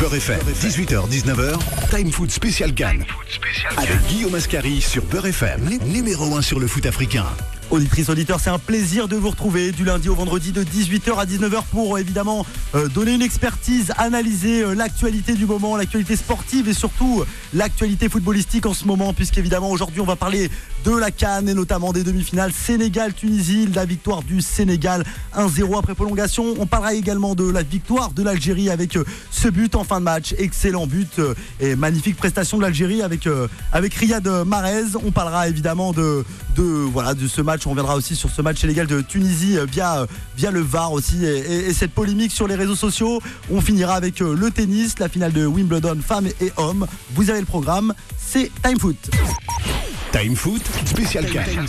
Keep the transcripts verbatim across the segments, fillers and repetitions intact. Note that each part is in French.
Beurre F M, dix-huit heures dix-neuf heures, Time Foot Spécial Cannes. Avec Guillaume Ascari sur Beurre F M, numéro un sur le foot africain. Auditrices, auditeurs, c'est un plaisir de vous retrouver du lundi au vendredi de dix-huit heures à dix-neuf heures pour évidemment euh, donner une expertise, analyser euh, l'actualité du moment, l'actualité sportive et surtout euh, l'actualité footballistique en ce moment, puisqu'évidemment aujourd'hui on va parler de la CAN et notamment des demi-finales Sénégal-Tunisie, la victoire du Sénégal un zéro après prolongation. On parlera également de la victoire de l'Algérie avec euh, ce but en fin de match, excellent but euh, et magnifique prestation de l'Algérie avec, euh, avec Riyad Mahrez. On parlera évidemment de, de, voilà, de ce match. On reviendra aussi sur ce match Sénégal de Tunisie via, via le V A R aussi et, et, et cette polémique sur les réseaux sociaux. On finira avec le tennis, la finale de Wimbledon femmes et hommes. Vous avez le programme, c'est Time Foot. Time Foot, spécial Cannes.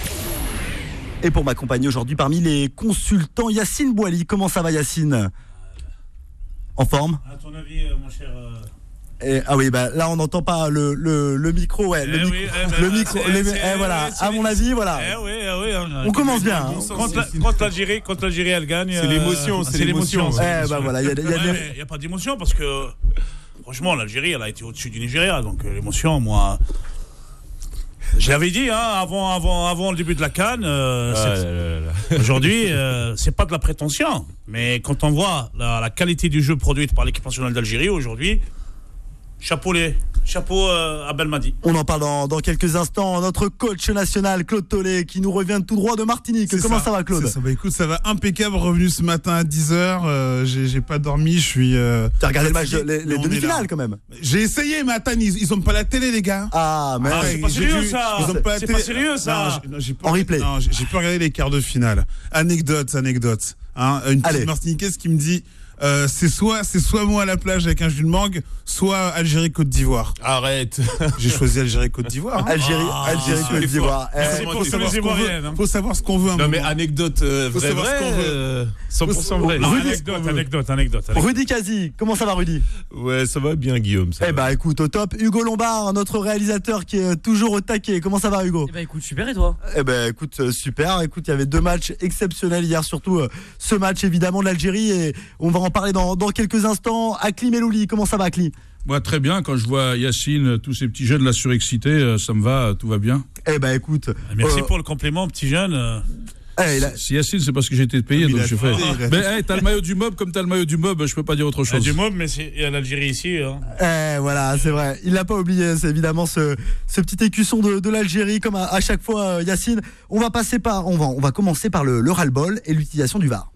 Et pour m'accompagner aujourd'hui parmi les consultants, Yacine Bouali. Comment ça va Yacine ? En forme ? À ton avis, mon cher... Euh... Et, ah oui, bah là on n'entend pas le, le, le micro, ouais, le, eh micro, oui, eh ben, le micro, c'est, les, c'est, eh, voilà. c'est, À mon avis, voilà. Eh oui, eh oui, on, on commence bien. Hein. Contre, la, contre l'Algérie, contre l'Algérie, elle gagne. C'est l'émotion, c'est, c'est l'émotion. l'émotion. Eh bah voilà, il y a, y a, ouais, des... il y a pas d'émotion parce que franchement, l'Algérie, elle a été au-dessus du Nigeria, donc euh, l'émotion, moi. Je l'avais dit hein, avant, avant, avant le début de la CAN. Euh, ah, là, là, là. Aujourd'hui, euh, c'est pas de la prétention, mais quand on voit la, la qualité du jeu produite par l'équipe nationale d'Algérie aujourd'hui. Chapeau, les, chapeau euh, à Belmadi. On en parle dans, dans quelques instants. Notre coach national, Claude Tollet, qui nous revient tout droit de Martinique. C'est Comment ça, ça va, Claude ? ça. Bah, écoute, ça va impeccable. Revenu ce matin à dix heures. Euh, j'ai, j'ai pas dormi. Je suis. Euh, T'as regardé le match, de, les, les demi-finales quand même ? J'ai essayé, mais attends, ils, ils ont pas la télé, les gars. Ah, mais. Ah, c'est pas sérieux, vu, ça. Ils ont pas c'est télé. pas sérieux, ça. Non, j'ai, j'ai pas, en replay. Non, j'ai, j'ai pas regardé les quarts de finale. Anecdote, anecdote. Hein, une petite Allez. Martiniquaise qui me dit. Euh, c'est soit c'est soit moi à la plage avec un jus de mangue, soit Algérie Côte d'Ivoire. Arrête. J'ai choisi Algérie Côte d'Ivoire. Hein. Algérie, Ah, Algérie Côte d'Ivoire. Eh, c'est pour ça les Ivoiriennes. Faut savoir ce qu'on veut. Un non moment. mais anecdote euh, Faut vrai savoir vrai. ce qu'on veut. Euh, cent pour cent vrai. Non, Rudy, anecdote, anecdote, anecdote, anecdote. Rudy Kazi, comment ça va Rudy ? Ouais, ça va bien Guillaume. Ça eh va. bah écoute, au top. Hugo Lombard, notre réalisateur qui est toujours au taquet. Comment ça va Hugo ? Eh bah écoute, super et toi ? Eh ben écoute, euh, super. Écoute, il y avait deux matchs exceptionnels hier, surtout euh, ce match évidemment de l'Algérie et on va en parler dans, dans quelques instants. Akli Melouli, comment ça va Akli ? Moi très bien, quand je vois Yacine, tous ces petits jeunes là surexcités, ça me va, tout va bien. Eh ben écoute. Merci euh, pour le compliment, petit jeune. Euh... Eh, il a... Si Yacine, c'est parce que j'ai été payé, Mais donc il a je fais. fait, Mais hey, t'as le maillot du mob, comme t'as le maillot du mob, je peux pas dire autre Il y a chose. du mob, mais c'est... il y a l'Algérie ici. Hein. Eh voilà, c'est vrai. Il l'a pas oublié, c'est évidemment ce, ce petit écusson de, de l'Algérie, comme à, à chaque fois, euh, Yacine. On va passer par, on va, on va commencer par le, le ras-le-bol et l'utilisation du V A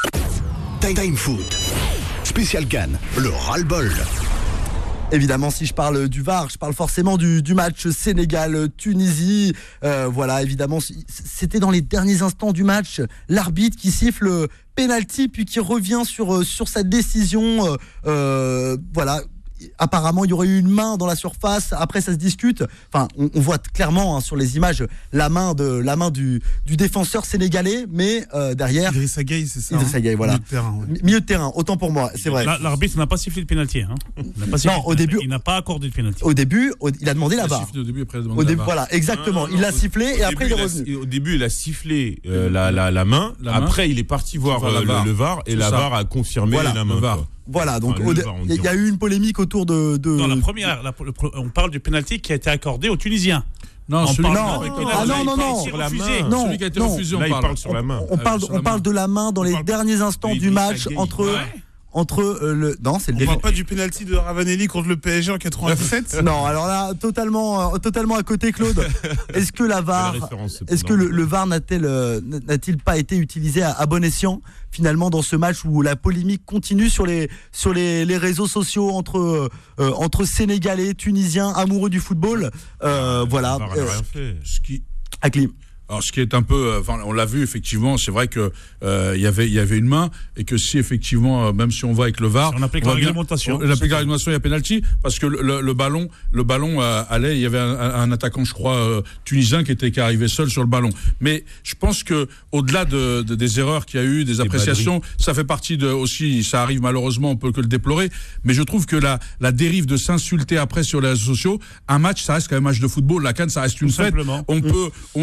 R. Time Foot, spécial Cannes, le ras-le-bol. Évidemment, si je parle du V A R, je parle forcément du, du match Sénégal-Tunisie. Euh, voilà, évidemment, c'était dans les derniers instants du match. L'arbitre qui siffle penalty, puis qui revient sur, sur sa décision. Euh, euh, voilà. Apparemment, il y aurait eu une main dans la surface. Après, ça se discute. Enfin, on, on voit clairement hein, sur les images la main de la main du, du défenseur sénégalais, mais euh, derrière. Idrissa Gueye, c'est ça. Idrissa Gueye, voilà. Milieu de terrain, ouais. Milieu de terrain, autant pour moi, c'est vrai. L'arbitre n'a pas sifflé le pénalty. Hein. Il n'a pas sifflé Non, le au début. Il n'a pas accordé le pénalty. Au début, au, il a demandé la Il a V A R. sifflé au début, après il a demandé Au la début, V A R. voilà, exactement. Non, non, il l'a au- sifflé et Au après début, il est a- revenu. Au début, il a sifflé euh, la, la, la main. La main. Après, il est parti voir Voir la euh, le, V A R. le V A R et C'est la ça. V A R a confirmé Voilà, la main. le V A R. quoi. Voilà, donc Enfin, au le dé- V A R, on il y, dit. a eu une polémique autour de. de... Dans la première, la, le, on parle du pénalty qui a été accordé aux Tunisiens. Non, On celui, parle non, avec ah, pénalty. non, non, non. Sur la refusé. main. Non, celui qui a été non. refusé, on Là, il parle. parle sur la main. On, Ah, parle, sur on la parle main. de la main dans On les parle- derniers instants Oui, du Idrissa match Gueye. entre. Ouais. Entre euh, le. Non, c'est le On défenseur. parle pas du penalty de Ravanelli contre le P S G en quatre-vingt-dix-sept. Non, alors là, totalement, euh, totalement à côté, Claude. Est-ce que la V A La R, référence, c'est est-ce pas que le, normal. le V A R n'a-t-il, euh, n'a-t-il pas été utilisé à, à bon escient finalement dans ce match où la polémique continue sur les sur les, les réseaux sociaux entre euh, entre Sénégalais, Tunisiens, amoureux du football. Euh, voilà. Le V A R n'a Euh, rien fait. Ce qui, Akli. alors, ce qui est un peu, euh, enfin, on l'a vu effectivement, c'est vrai que euh, il y avait, il y avait une main et que si effectivement, euh, même si on va avec le V A R, Si on applique va la bien- réglementation. on applique la réglementation, il y a penalty parce que le, le, le ballon, le ballon euh, allait, il y avait un, un attaquant, je crois, euh, tunisien qui était qui arrivait seul sur le ballon. Mais je pense que au-delà de, de des erreurs qu'il y a eu, des appréciations, ça fait partie de aussi, ça arrive malheureusement, on peut que le déplorer. Mais je trouve que la la dérive de s'insulter après sur les réseaux sociaux, un match, ça reste quand même un match de football. La CAN, ça reste une Tout fête. simplement. On peut, on, on soutient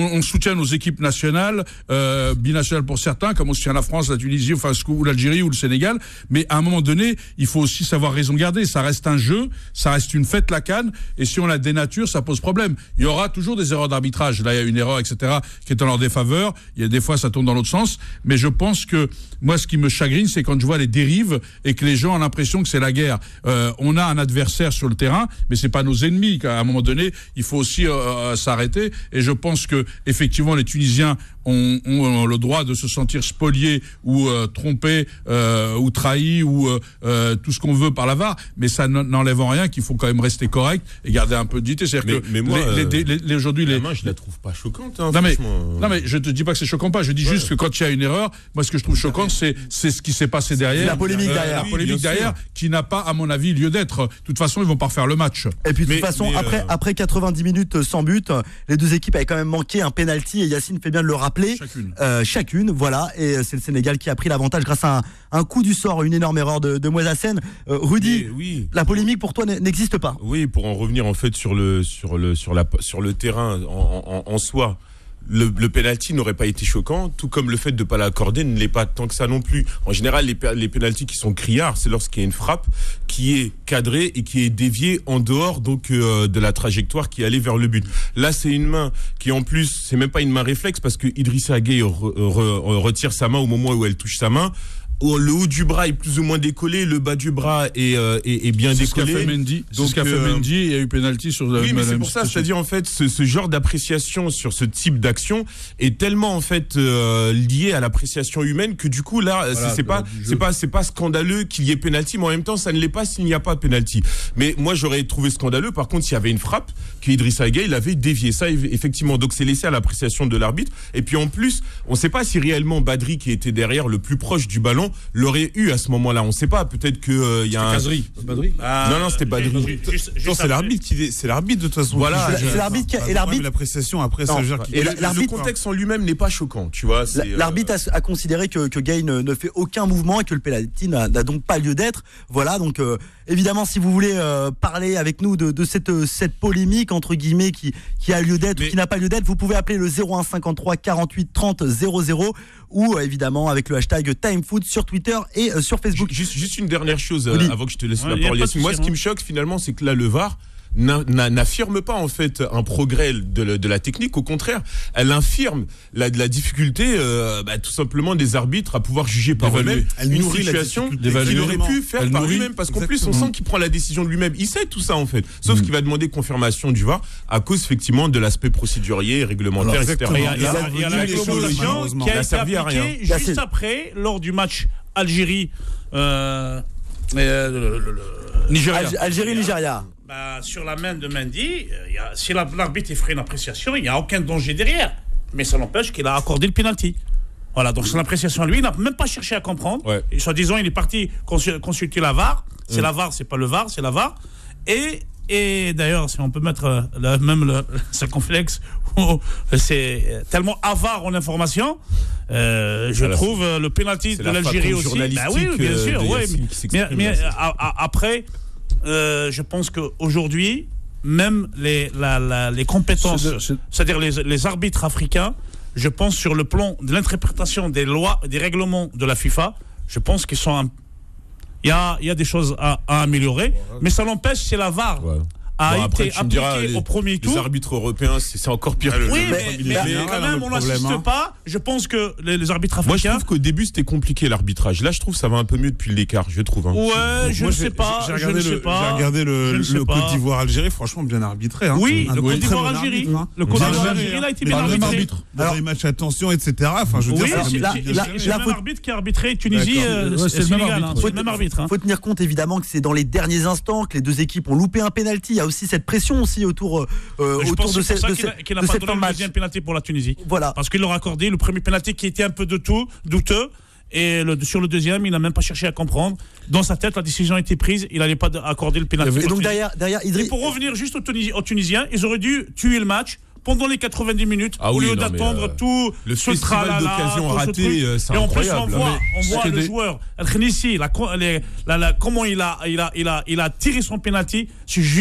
soutien nos équipes nationales, euh, binationales pour certains, comme on soutient la France, la Tunisie, enfin, ou l'Algérie ou le Sénégal. Mais à un moment donné, il faut aussi savoir raison garder. Ça reste un jeu, ça reste une fête, la CAN. Et si on la dénature, ça pose problème. Il y aura toujours des erreurs d'arbitrage. Là, il y a une erreur, et cetera, qui est en leur défaveur. Il y a des fois, ça tourne dans l'autre sens. Mais je pense que moi, ce qui me chagrine, c'est quand je vois les dérives et que les gens ont l'impression que c'est la guerre. Euh, on a un adversaire sur le terrain, mais c'est pas nos ennemis. À un moment donné, il faut aussi euh, s'arrêter. Et je pense que effectivement, les Tunisiens ont, ont le droit de se sentir spoliés ou euh, trompés euh, ou trahis ou euh, euh, tout ce qu'on veut par la V A R, mais ça n'enlève en rien qu'il faut quand même rester correct et garder un peu de dignité. C'est-à-dire mais, que mais moi, les, les, les, les, aujourd'hui, la les main, je la trouve pas choquante. Hein, non mais franchement. non mais je te dis pas que c'est choquant pas. Je dis ouais. juste que quand il y a une erreur, moi ce que je trouve choquant, c'est c'est ce qui s'est passé derrière. La polémique euh, derrière. La polémique oui, derrière, qui n'a pas, à mon avis, lieu d'être. De toute façon, ils vont pas refaire le match. Et puis de mais, toute façon, mais après, euh... après quatre-vingt-dix minutes sans but, les deux équipes avaient quand même manqué un penalty et Yacine fait bien de le rappeler. Chacune. Euh, chacune, voilà. Et c'est le Sénégal qui a pris l'avantage grâce à un, un coup du sort, une énorme erreur de, de Moisassen. Euh, Rudy, oui. la polémique pour toi n'existe pas. Oui, pour en revenir en fait sur le sur le sur la sur le terrain en, en, en soi. Le, le penalty n'aurait pas été choquant, tout comme le fait de ne pas l'accorder ne l'est pas tant que ça non plus. En général, les, les penaltys qui sont criards, c'est lorsqu'il y a une frappe qui est cadrée et qui est déviée en dehors donc euh, de la trajectoire qui allait vers le but. Là, c'est une main qui en plus, c'est même pas une main réflexe parce que Idrissa Gueye re, re, retire sa main au moment où elle touche sa main. Le haut du bras est plus ou moins décollé, le bas du bras est, euh, est, est bien c'est décollé. Ce qu'a fait Mendy. C'est ce qu'a fait euh, Mendy. Il y a eu pénalty sur la. Oui, mais c'est pour ça, c'est-à-dire en fait, ce, ce genre d'appréciation sur ce type d'action est tellement en fait euh, lié à l'appréciation humaine que du coup là, voilà, c'est, c'est pas, c'est pas, c'est pas scandaleux qu'il y ait pénalty, mais en même temps, ça ne l'est pas s'il n'y a pas pénalty. Mais moi, j'aurais trouvé scandaleux. Par contre, s'il y avait une frappe, qu'Idrissa Gueye il avait dévié ça effectivement. Donc c'est laissé à l'appréciation de l'arbitre. Et puis en plus, on ne sait pas si réellement Badri qui était derrière, le plus proche du ballon, l'aurait eu à ce moment-là. On ne sait pas. Peut-être que il euh, y a un. Kazri. Badri. Ah, non non, c'était Badri. Juste, juste non, c'est l'arbitre qui c'est l'arbitre de toute façon. Voilà. C'est, c'est l'arbitre qui a, et l'arbitre. L'appréciation après ça. Et le contexte en lui-même n'est pas choquant. Tu vois. C'est, l'arbitre a, a considéré que, que Gueye ne, ne fait aucun mouvement et que le penalty n'a, n'a donc pas lieu d'être. Voilà. Donc euh, évidemment, si vous voulez euh, parler avec nous de, de cette cette polémique entre guillemets qui qui a lieu d'être mais... ou qui n'a pas lieu d'être, vous pouvez appeler le zéro un cinquante-trois quarante-huit trente zéro zéro ou euh, évidemment avec le hashtag TimeFoot sur Twitter et euh, sur Facebook. Juste, juste une dernière chose euh, oui. avant que je te laisse ouais, la parole. Moi, ce qui hein. me choque finalement, c'est que là, le V A R n'affirme pas en fait un progrès de, la, de la technique. Au contraire, elle infirme la, la difficulté, euh, bah, tout simplement des arbitres à pouvoir juger par eux-mêmes une situation qu'il aurait pu faire par lui-même. Parce qu'en plus, on sent qu'il prend la décision de lui-même. Il sait tout ça en fait. Sauf mmh. qu'il va demander confirmation du V A R à cause effectivement de l'aspect procédurier, réglementaire, alors, et cetera. Il y a, il y a, il y a la réglementation qui a été appliquée juste après, lors du match Algérie. Euh, euh, le, le, le, Nigeria. Algérie-Nigeria. Bah, sur la main de Mendy, euh, y a, si la, l'arbitre ferait une appréciation, il n'y a aucun danger derrière. Mais ça n'empêche qu'il a accordé le penalty. Voilà, donc son appréciation, lui, il n'a même pas cherché à comprendre. Ouais. Et soi-disant, il est parti consul- consulter la V A R. C'est mmh. la V A R, c'est pas le V A R, c'est la V A R. Et, et d'ailleurs, si on peut mettre euh, le, même le circonflexe, c'est tellement avare en information. Euh, je voilà, trouve euh, le penalty de l'Algérie aussi. Bah oui, bien sûr. Ouais, mais, mais, mais a, a, après. Euh, je pense qu'aujourd'hui, même les, la, la, les compétences, c'est de, c'est... c'est-à-dire les, les arbitres africains, je pense sur le plan de l'interprétation des lois, des règlements de la FIFA, je pense qu'ils sont... Il y a, y a des choses à, à améliorer, ouais. mais ça l'empêche, c'est la V A R. Ouais. A bon, été appliqué diras, au premier tour. Les arbitres européens, c'est, c'est encore pire. Oui, que mais, mais, mais, mais quand même, on n'insiste hein. pas. Je pense que les, les arbitres africains. Moi, je trouve qu'au début, c'était compliqué l'arbitrage. Là, je trouve que ça va un peu mieux depuis l'écart, je trouve. Hein. Ouais, je ne sais pas. J'ai regardé, je le, sais pas. j'ai regardé le, le Côte d'Ivoire-Algérie, franchement, bien arbitré. Hein. Oui, un le Côte d'Ivoire-Algérie. Le Côte d'Ivoire-Algérie, il a été bien arbitré. Dans les matchs à tension, et cetera. Enfin, je veux dire, c'est le même arbitre qui a arbitré Tunisie, c'est le même arbitre. Il faut tenir compte, évidemment, que c'est dans les derniers instants que les deux équipes ont loupé un penalty. Il y a aussi cette pression aussi autour, euh, autour de, cette, de, qu'il a, qu'il a de pas cette donné fin de le deuxième penalty pour la Tunisie. Voilà. Parce qu'il leur a accordé le premier penalty qui était un peu de tout, douteux. Et le, sur le deuxième, il n'a même pas cherché à comprendre. Dans sa tête, la décision a été prise. Il n'allait pas accorder le penalty. Et donc derrière, derrière Idriss... Et pour revenir juste aux, Tunis, aux Tunisiens, ils auraient dû tuer le match pendant les quatre-vingt-dix minutes, ah au oui, lieu non, d'attendre euh, tout le ce tralala, d'occasion ratée, euh, c'est et en incroyable. plus, on voit, on voit le des... joueur El-Khenissi, la, la, la, la, comment il a, il, a, il, a, il a tiré son penalty, c'est juste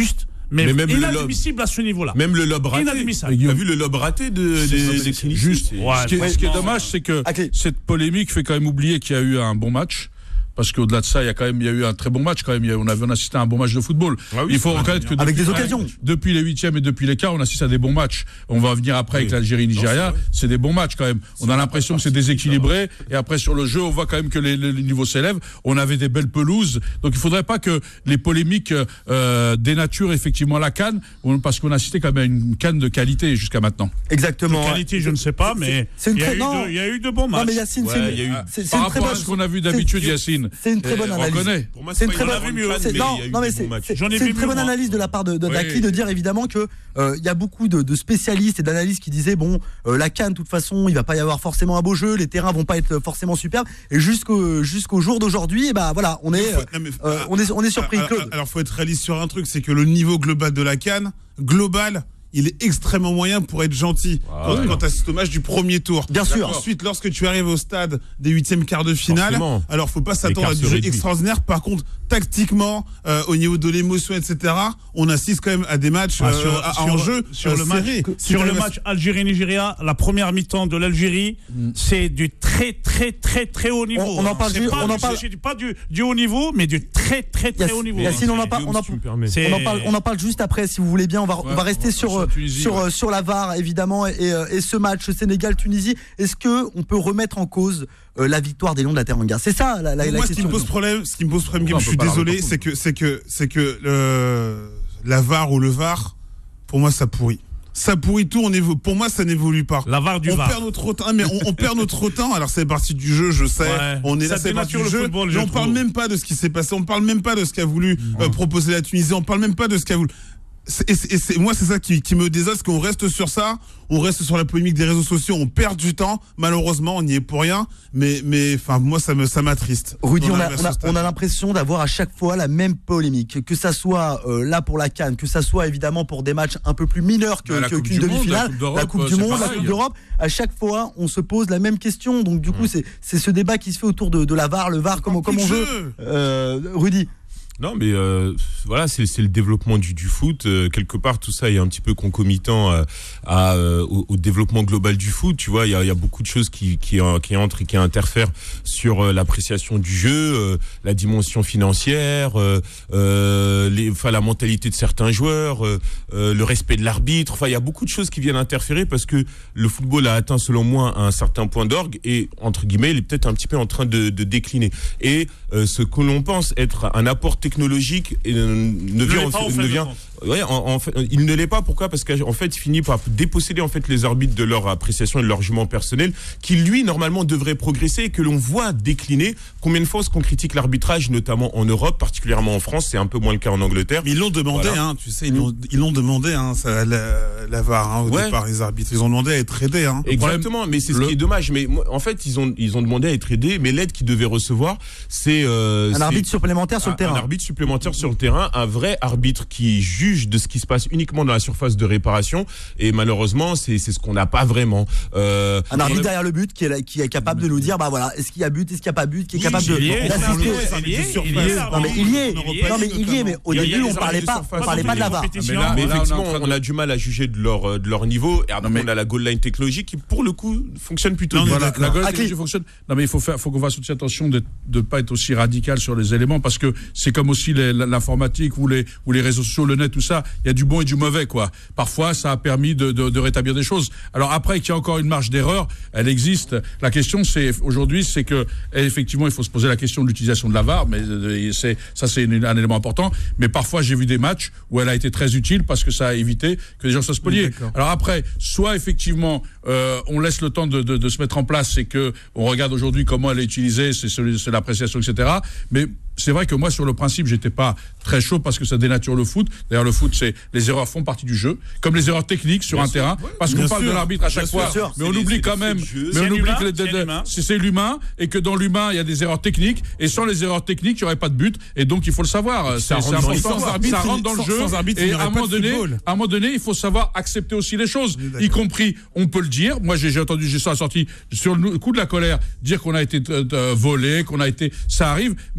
Mais, Mais même le inadmissible à ce niveau-là. Même le lob raté. Inadmissible. T'as vu le lob raté de, des, des Kennedy? Juste, Ouais, ce qui est, ce qui est non, dommage, c'est que Okay. cette polémique fait quand même oublier qu'il y a eu un bon match. Parce qu'au-delà de ça, il y a quand même, il y a eu un très bon match quand même. Il y a, on avait on assisté à un bon match de football. Ah oui, il faut c'est reconnaître que Avec depuis, des occasions. depuis les huitièmes et depuis les quarts, on assiste à des bons matchs. On va revenir après avec Oui. l'Algérie-Nigeria. Non, c'est C'est des bons matchs quand même. On a l'impression que c'est déséquilibré. Et après sur le jeu, on voit quand même que les, les, les niveaux s'élèvent. On avait des belles pelouses. Donc il faudrait pas que les polémiques euh, dénaturent effectivement la CAN, parce qu'on a assisté quand même à une CAN de qualité jusqu'à maintenant. Exactement. De qualité, je ne sais pas, mais c'est une il y, a très- eu non. de- il y a eu de bons matchs. Non mais Yacine, Ouais, c'est il y a eu- une, c'est- c'est Par une très rapport à bonne. ce qu'on a vu d'habitude, c'est- Yacine. C'est une très bonne on analyse. reconnaît. Pour moi, C'est une pas très une bonne. grande mieux. fan, c'est- mais non, il y a eu non, mais des c'est bons matchs. c'est- J'en ai c'est vu une très mieux, bonne moi. analyse de la part de, de Oui. Dakri de dire évidemment que euh, il y a beaucoup de, de spécialistes et d'analystes qui disaient bon euh, la CAN de toute façon il va pas y avoir forcément un beau jeu, les terrains vont pas être forcément superbes et jusqu'au jusqu'au jour d'aujourd'hui et bah voilà on est Faut- non, mais- euh, on est on est surpris Alors, Claude. alors, alors, faut être réaliste sur un truc, c'est que le niveau global de la CAN, global, il est extrêmement moyen pour être gentil quand, ouais. quand tu assistes au match du premier tour. Bien sûr. Ensuite, lorsque tu arrives au stade des huitièmes quarts de finale, Forcément. alors faut pas s'attendre à L'écart du se jeu réduit. extraordinaire. Par contre, tactiquement, euh, au niveau de l'émotion, et cetera, on assiste quand même à des matchs Ah, euh, sur, à, à sur- enjeu sur euh, le match, serrés. Si sur le t'arrives à- match Algérie-Nigeria, la première mi-temps de l'Algérie, c'est du très très très très haut niveau. On- on en parle C'est ju- pas on en du- parle- c'est pas du, du haut niveau, mais du très très très Yac- haut niveau. Yacine, on en parle- Guillaume, on en- si tu me permets. C'est- On en parle, on en parle juste après, si vous voulez bien. On va, on Ouais, va rester on va sur sur euh, Tunisie, sur ouais. euh, sur la V A R évidemment et, euh, et ce match Sénégal-Tunisie. Est-ce que on peut remettre en cause euh, la victoire des Lions de la Teranga? C'est ça la, la, la Moi, ce qui question. me pose problème, ce qui me pose problème, Non, Guillaume, on je peut suis pas la désolé, remettre en c'est que c'est que c'est que le, la V A R ou le V A R, pour moi, ça pourrit. Ça pourrit tout. On évo- pour moi, ça n'évolue pas. La V A R du on V A R. perd notre temps, mais on, on perd notre temps. Alors c'est partie du jeu, je sais. Ouais. On est Ça là, c'est partie dénature du le jeu. football, Mais je on parle trouve. même pas de ce qui s'est passé. On parle même pas de ce qu'a voulu euh, proposer la Tunisie. On parle même pas de ce qu'a voulu. C'est- Et c'est, et c'est- moi, c'est ça qui, qui me désole, c'est qu'on reste sur ça, on reste sur la polémique des réseaux sociaux, on perd du temps. Malheureusement, on n'y est pour rien. Mais, mais, enfin, moi, ça me, ça m'attriste. Rudy, on a, arrive à on a, ce stade. on a l'impression d'avoir à chaque fois la même polémique, que ça soit euh, là pour la CAN, que ça soit évidemment pour des matchs un peu plus mineurs que, Bah, la que- Coupe qu'une du Monde, demi-finale, la Coupe d'Europe, la Coupe du c'est Monde, la pareil. Coupe d'Europe. À chaque fois, on se pose la même question. Donc du coup, c'est c'est ce débat qui se fait autour de, de la V A R, le V A R comme, comme on Plus de veut. jeu. Euh, Rudy. Non, mais euh, voilà, c'est c'est le développement du, du foot. Euh, quelque part, tout ça est un petit peu concomitant euh, à, euh, au, au développement global du foot. Tu vois, il y a, il y a beaucoup de choses qui, qui, euh, qui entrent et qui interfèrent sur euh, l'appréciation du jeu, euh, la dimension financière, euh, euh, les, enfin, la mentalité de certains joueurs, euh, euh, le respect de l'arbitre. Enfin, il y a beaucoup de choses qui viennent interférer parce que le football a atteint, selon moi, un certain point d'orgue et, entre guillemets, il est peut-être un petit peu en train de, de décliner. Et euh, ce que l'on pense être un apport technologique et, euh, ne vient, l'est pas, en ne fait, vient je ouais, en, en fait, il ne l'est pas. Pourquoi? Parce qu'en fait, il finit par déposséder en fait les arbitres de leur appréciation et de leur jugement personnel, qui lui normalement devrait progresser et que l'on voit décliner. Combien de fois est-ce qu'on critique l'arbitrage, notamment en Europe, particulièrement en France, c'est un peu moins le cas en Angleterre. Mais ils l'ont demandé, Voilà. hein, tu sais, ils l'ont, ils l'ont demandé, hein, ça, la, la V A R, hein, au Ouais. départ, les arbitres. Ils ont demandé à être aidés, hein. Exactement, mais c'est ce le- qui est dommage. Mais moi, en fait, ils ont ils ont demandé à être aidés, mais l'aide qu'ils devaient recevoir, c'est euh, Un c'est- arbitre supplémentaire sur le un, terrain. un arbitre supplémentaire sur le terrain, un vrai arbitre qui juge de ce qui se passe uniquement dans la surface de réparation. Et malheureusement, c'est c'est ce qu'on n'a pas vraiment. Euh, Un arbitre on a- derrière le but qui est, là- qui est capable de nous dire bah voilà, est-ce qu'il y a but, est-ce qu'il n'y a pas but, qui est Oui, capable de il y est, d'assister. il y est, il y est, il y est, Non mais il y est, En Europe, non mais il y est, mais au Il y a- il y a début les on parlait arbitres de pas, surface, on parlait pas de la V A R. compétition. Mais là- Mais là, on est effectivement, en train de- on a du mal à juger de leur, euh, de leur niveau. Et après, Non, mais- on a la goal line technologique qui, pour le coup, fonctionne plutôt Non, bien. mais Voilà, d'accord. la goal Ah, technologie Clé- fonctionne. Non, mais il faut faire, faut qu'on fasse aussi attention de ne pas être aussi radical sur les éléments parce que c'est comme aussi les- l'informatique ou les, ou les réseaux sociaux, le net, tout ça. Il y a du bon et du mauvais, quoi. Parfois, ça a permis de, de, de rétablir des choses. Alors après, qu'il y a encore une marge d'erreur, elle existe. La question, c'est, aujourd'hui, c'est que, effectivement, il faut se poser la question de l'utilisation de la V A R, mais euh, c'est, ça, c'est une- un élément important. Mais parfois, j'ai vu des matchs où elle a été très utile parce que ça a évité que les gens soient spoliés. Oui, d'accord. Alors après, soit effectivement, euh, on laisse le temps de, de, de se mettre en place et que on regarde aujourd'hui comment elle est utilisée, c'est, c'est c'est l'appréciation, et cetera. Mais c'est vrai que moi, sur le principe, j'étais pas très chaud parce que ça dénature le foot. D'ailleurs, le foot, c'est les erreurs font partie du jeu, comme les erreurs techniques sur Bien un sûr, terrain, ouais, parce qu'on bien parle sûr, de l'arbitre à chaque bien fois, sûr. mais on C'est les- oublie c'est quand les même, faits de jeu. mais C'est on oublie l'humain, que les- de- c'est de- l'humain. c'est c'est l'humain et que dans l'humain, il y a des erreurs techniques et sans les erreurs techniques, il n'y aurait pas de but et donc il faut le savoir. C'est rentre c'est dans important. l'histoire. Ça arbitre, rentre dans le sans- jeu sans arbitre, il et n'y aurait à un pas moment de donné, football. à un moment donné, il faut savoir accepter aussi les choses, d'accord. y compris, on peut le dire. Moi, j'ai j'ai entendu, j'ai ça sorti sur le coup de la colère, dire qu'on a été euh, euh, volé, qu'on a été, ça arrive, mais à un moment donné.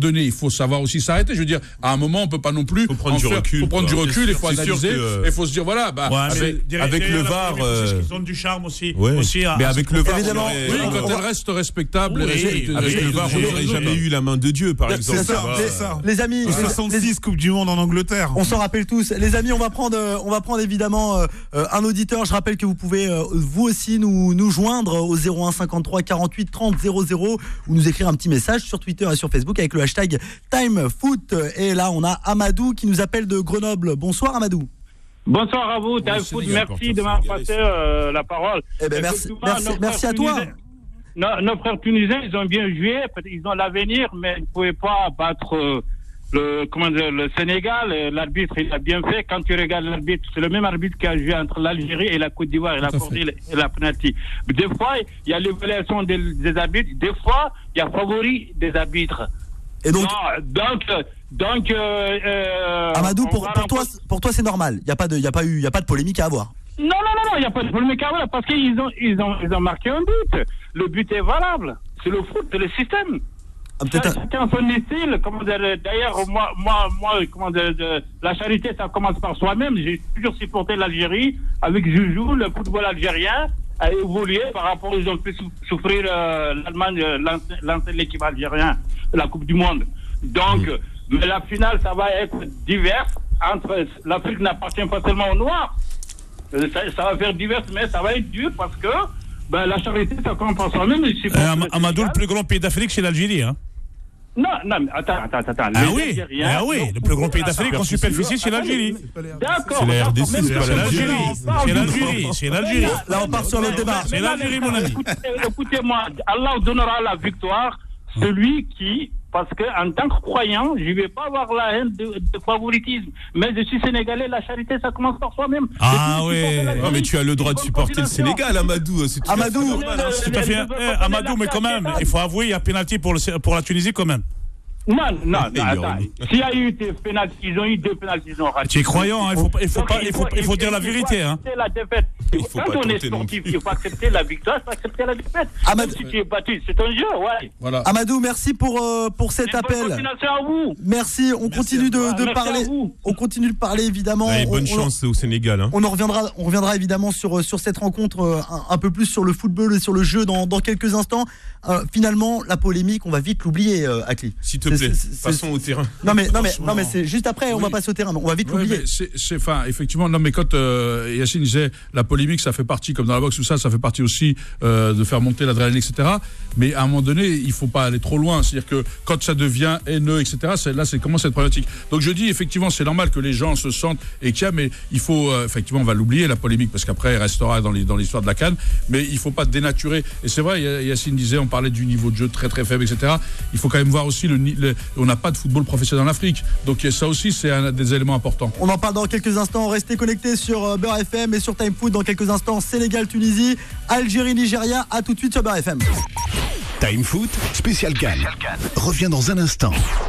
donné, il faut savoir aussi s'arrêter. Je veux dire, à un moment, on peut pas non plus. Faut prendre du faire, recul. Faut prendre du recul, il faut c'est analyser, que... et il faut se dire, voilà, bah, ouais, avec, mais, avec le V A R. Euh... Ils ont du charme aussi. Ouais. aussi à, mais à avec le V A R, évidemment, aurait... oui, on quand va... elle reste respectable, oui, les... avec oui, le V A R, oui, on n'aurait oui, jamais oui. eu la main de Dieu, par exemple. C'est ça, va, c'est ça. Les amis, Les soixante-six Coupe du Monde en Angleterre. On s'en rappelle tous. Les amis, on va prendre, on va prendre évidemment euh, un auditeur. Je rappelle que vous pouvez euh, vous aussi nous, nous joindre au zéro un cinquante-trois quarante-huit trente zéro zéro ou nous écrire un petit message sur Twitter et sur Facebook avec le hashtag TimeFoot. Et là, on a Amadou qui nous appelle de Grenoble. Bonsoir Amadou. Bonsoir à vous, TimeFoot. Merci de m'avoir passé euh, la parole. Eh ben, merci, merci, merci à toi. Nos, nos frères tunisiens, ils ont bien joué, ils ont l'avenir, mais ils ne pouvaient pas battre euh, le, comment dire, le Sénégal. L'arbitre, il a bien fait. Quand tu regardes l'arbitre, c'est le même arbitre qui a joué entre l'Algérie et la Côte d'Ivoire. Il a accordé la penalty. Des fois, il y a l'évaluation des, des arbitres. Des fois, il y a favori des arbitres. Et donc, non, donc, donc euh, euh, Amadou, pour, pour toi, pour toi, c'est normal. Il y a pas de, il y a pas eu, il y a pas de polémique à avoir. Non, non, non, non, il n'y a pas de polémique à avoir parce qu'ils ont, ils ont, ils ont marqué un but. Le but est valable. C'est le foot, c'est le système. Ah, Chacun son style. Comment dire, d'ailleurs, moi, moi, moi, comment dire, de, la charité, ça commence par soi-même. J'ai toujours supporté l'Algérie avec Joujou, le football algérien a évolué par rapport, ils ont pu souffrir euh, l'Allemagne, l'ancienne équipe algérienne, la Coupe du Monde. Donc, mmh. mais la finale, ça va être divers. Entre l'Afrique n'appartient pas seulement aux Noirs. Ça, ça va faire divers, mais ça va être dur parce que ben, la charité, ça commence par soi-même. Euh, Amadou, le plus grand pays d'Afrique, c'est l'Algérie, hein. Non, non, mais attends, attends, attends. Ah oui, ah oui, le plus grand pays d'Afrique en superficie, c'est l'Algérie. D'accord. C'est la R D C, c'est pas l'Algérie. C'est l'Algérie, c'est l'Algérie. Là, on part sur le débat. C'est l'Algérie, mon ami. Écoutez-moi, Allah donnera la victoire, celui qui, parce que en tant que croyant, je ne vais pas avoir la haine de, de favoritisme. Mais je suis sénégalais, la charité, ça commence par soi-même. Ah oui. Non, mais tu as le droit de supporter le Sénégal, Amadou. C'est tout Amadou, c'est tout à fait. Eh, Amadou, mais quand même, il faut avouer, il y a pénalty pour, le, pour la Tunisie quand même. Non, non, non, attends. S'il y a eu des pénaltys, ils ont eu deux pénaltys, ils ont raté. Tu es croyant, hein, il faut, il faut, pas, il faut, il faut dire la vérité. Hein. La défaite. Il faut Quand pas on est sportif, il faut accepter la victoire, il faut accepter la défaite. Amad... Même si tu es battu, c'est un jeu, ouais. Voilà. Amadou, merci pour, euh, pour cet appel. À vous. Merci, on merci continue de, de merci parler. On continue de parler évidemment. Allez, bonne on, chance on, au Sénégal. Hein. On en reviendra, on reviendra évidemment sur, sur cette rencontre euh, un, un peu plus sur le football et sur le jeu dans, dans quelques instants. Euh, finalement, la polémique, on va vite l'oublier, euh, Akli. S'il te plaît, passons au terrain. Non mais non mais non mais c'est juste après, on oui. va passer au terrain. On va vite ouais, l'oublier. C'est enfin effectivement non mais quand euh, Yacine disait la polémique, ça fait partie comme dans la boxe tout ça, ça fait partie aussi euh, de faire monter l'adrénaline, et cetera. Mais à un moment donné, il faut pas aller trop loin. C'est-à-dire que quand ça devient haineux, et cetera. C'est, là, c'est commence à être problématique. Donc je dis effectivement, c'est normal que les gens se sentent et qu'il y a, mais il faut euh, effectivement, on va l'oublier la polémique parce qu'après, elle restera dans, les, dans l'histoire de la CAN. Mais il faut pas dénaturer. Et c'est vrai, Yacine disait, on parlait du niveau de jeu très très faible, et cetera. Il faut quand même voir aussi le, le on n'a pas de football professionnel en Afrique. Donc ça aussi, c'est un des éléments importants. On en parle dans quelques instants. Restez connectés sur Beurre F M et sur Time Foot dans quelques instants. Sénégal, Tunisie, Algérie, Nigeria. À tout de suite sur Beurre F M. Time Foot, spécial CAN. Revient dans un instant.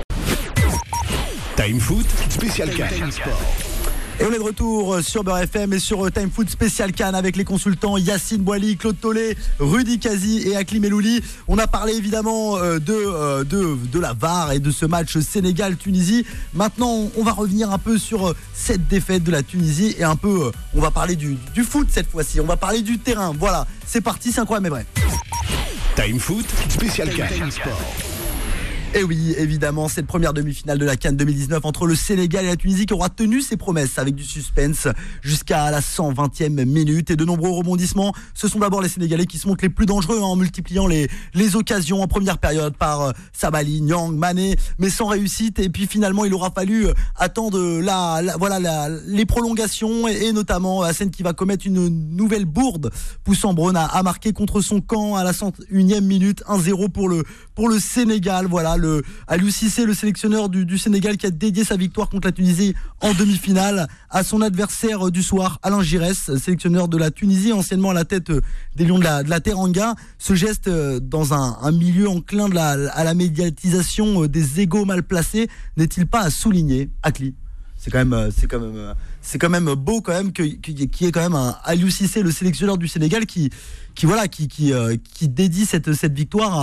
Time Foot, spécial CAN. Et on est de retour sur Beurre F M et sur Time Foot spécial CAN avec les consultants Yacine Boily, Claude Tollet, Rudy Kazi et Akli Melouli. On a parlé évidemment de, de, de la V A R et de ce match Sénégal-Tunisie. Maintenant, on va revenir un peu sur cette défaite de la Tunisie et un peu, on va parler du, du foot cette fois-ci. On va parler du terrain. Voilà, c'est parti, c'est incroyable mais vrai. Time Foot, spécial CAN. Et oui, évidemment, cette première demi-finale de la CAN deux mille dix-neuf entre le Sénégal et la Tunisie qui aura tenu ses promesses avec du suspense jusqu'à la cent vingtième minute et de nombreux rebondissements. Ce sont d'abord les Sénégalais qui se montrent les plus dangereux hein, en multipliant les, les occasions en première période par euh, Sabali, Nyang, Mané, mais sans réussite. Et puis finalement, il aura fallu attendre la, la, voilà, la, les prolongations et, et notamment Hassen qui va commettre une nouvelle bourde, poussant Braun à, à marquer contre son camp à la cent unième minute, un zéro pour le, pour le Sénégal. Voilà, le Aliou Cissé, le sélectionneur du, du Sénégal qui a dédié sa victoire contre la Tunisie en demi-finale à son adversaire du soir, Alain Giresse, sélectionneur de la Tunisie, anciennement à la tête des Lions de la, de la Teranga. Ce geste dans un, un milieu enclin de la, à la médiatisation des égos mal placés n'est-il pas à souligner, Akli? C'est quand même, c'est quand même, c'est quand même beau quand même que, que, qu'il y ait quand même un Aliou Cissé, le sélectionneur du Sénégal, qui, qui voilà, qui, qui, euh, qui dédie cette, cette victoire à,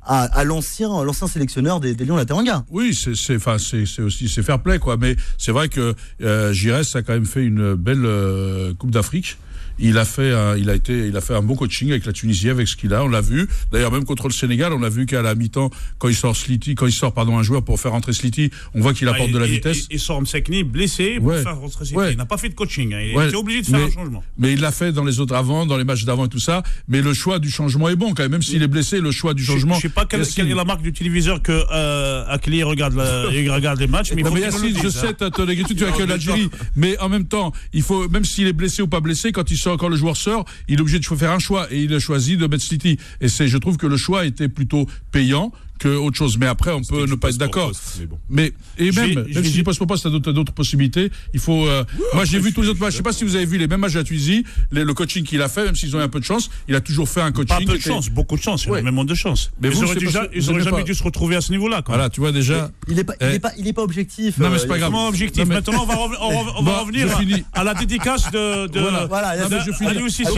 à, à l'ancien, l'ancien sélectionneur des, des Lions la Teranga. Oui, c'est, c'est, enfin, c'est, c'est aussi, c'est fair play, quoi. Mais c'est vrai que euh, Giresse a quand même fait une belle euh, Coupe d'Afrique. Il a fait, un, il a été, il a fait un bon coaching avec la Tunisie, avec ce qu'il a. On l'a vu. D'ailleurs, même contre le Sénégal, on a vu qu'à la mi-temps, quand il sort Sliti, quand il sort, pardon, un joueur pour faire rentrer Sliti, on voit qu'il apporte ah, de la et, vitesse. Il sort Msekni blessé pour ouais. faire rentrer Sliti. Ouais. Il n'a pas fait de coaching. Hein. Il ouais. était obligé de faire mais, un changement. Mais il l'a fait dans les autres avant, dans les matchs d'avant et tout ça. Mais le choix du changement est bon quand même. Même s'il est blessé, le choix du changement. Je ne sais pas quelle, quelle est la marque du téléviseur que euh, Akili regarde, la, il regarde les matchs. Mais, non, il faut mais Yassine, je sais, tu tu as que l'Algérie. Mais en même temps, il faut, même s'il est blessé ou pas blessé, quand il sort, quand le joueur sort, il est obligé de faire un choix et il a choisi de mettre Sliti. Et c'est, je trouve que le choix était plutôt payant que autre chose. Mais après, on peut ne pas être d'accord. Poste, mais, bon. mais et même, vais, même si je passe pour poste, t'as d'autres, d'autres possibilités. Il faut. Euh, ouais, moi, j'ai vu tous les autres matchs. Je sais pas si vous avez vu les mêmes matchs à Tunisie, les, le coaching qu'il a fait, même s'ils ont eu un peu de chance, il a toujours fait un coaching. Pas un peu de était... chance, beaucoup de chance. Il y a énormément de chance. Mais ils vous, auraient, déjà, ils auraient jamais pas... dû se retrouver à ce niveau-là. Quand voilà, tu vois déjà. Il est pas, il est pas, il est pas objectif. Non, mais c'est pas grave. Objectif. Maintenant, on va, on on va revenir à la dédicace de. Voilà. Je finis.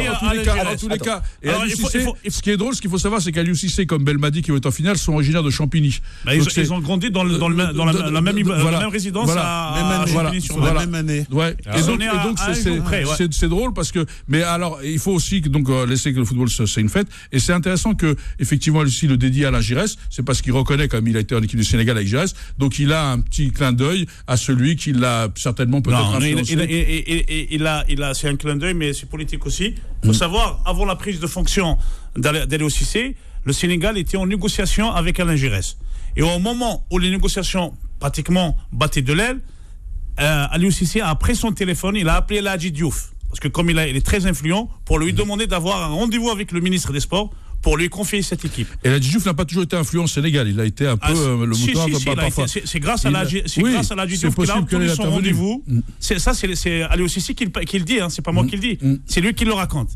En tous les cas, ce qui est drôle, ce qu'il faut savoir, c'est qu'Aliou Cissé, comme Belmadi, qui est en finale, sont originaires de Champigny. Bah, ils, ils ont grandi dans, le, dans, le, dans la, la, la, même, voilà, la même résidence voilà, à, même année, voilà, sur la même année. Ouais. Ah, et donc, et donc à, c'est, près, ouais. c'est, c'est drôle parce que, mais alors, il faut aussi donc laisser que le football c'est une fête. Et c'est intéressant que effectivement aussi le dédié à la Giresse, c'est parce qu'il reconnaît comme il a été en équipe du Sénégal avec Giresse, donc il a un petit clin d'œil à celui qui l'a certainement peut-être non, influencé. Il, il, il, il, il a, il a, c'est un clin d'œil, mais c'est politique aussi. Il faut mmh. savoir, avant la prise de fonction d'Aliou Cissé, le Sénégal était en négociation avec Alain Giresse. Et au moment où les négociations pratiquement battaient de l'aile, euh, Aliou Cissé a pris son téléphone, il a appelé Ladji Diouf, parce que comme il, a, il est très influent, pour lui demander d'avoir un rendez-vous avec le ministre des Sports pour lui confier cette équipe. Et Ladji Diouf n'a pas toujours été influent au Sénégal, il a été un peu ah, euh, le si, mouton. Si, si, pas, été, c'est, c'est grâce à Ladji oui, Diouf qu'il a obtenu son rendez-vous. Mm. C'est, ça, c'est, c'est Aliou Cissé qui, qui le dit, hein, c'est pas moi mm. qui le dis, mm. c'est lui qui le raconte.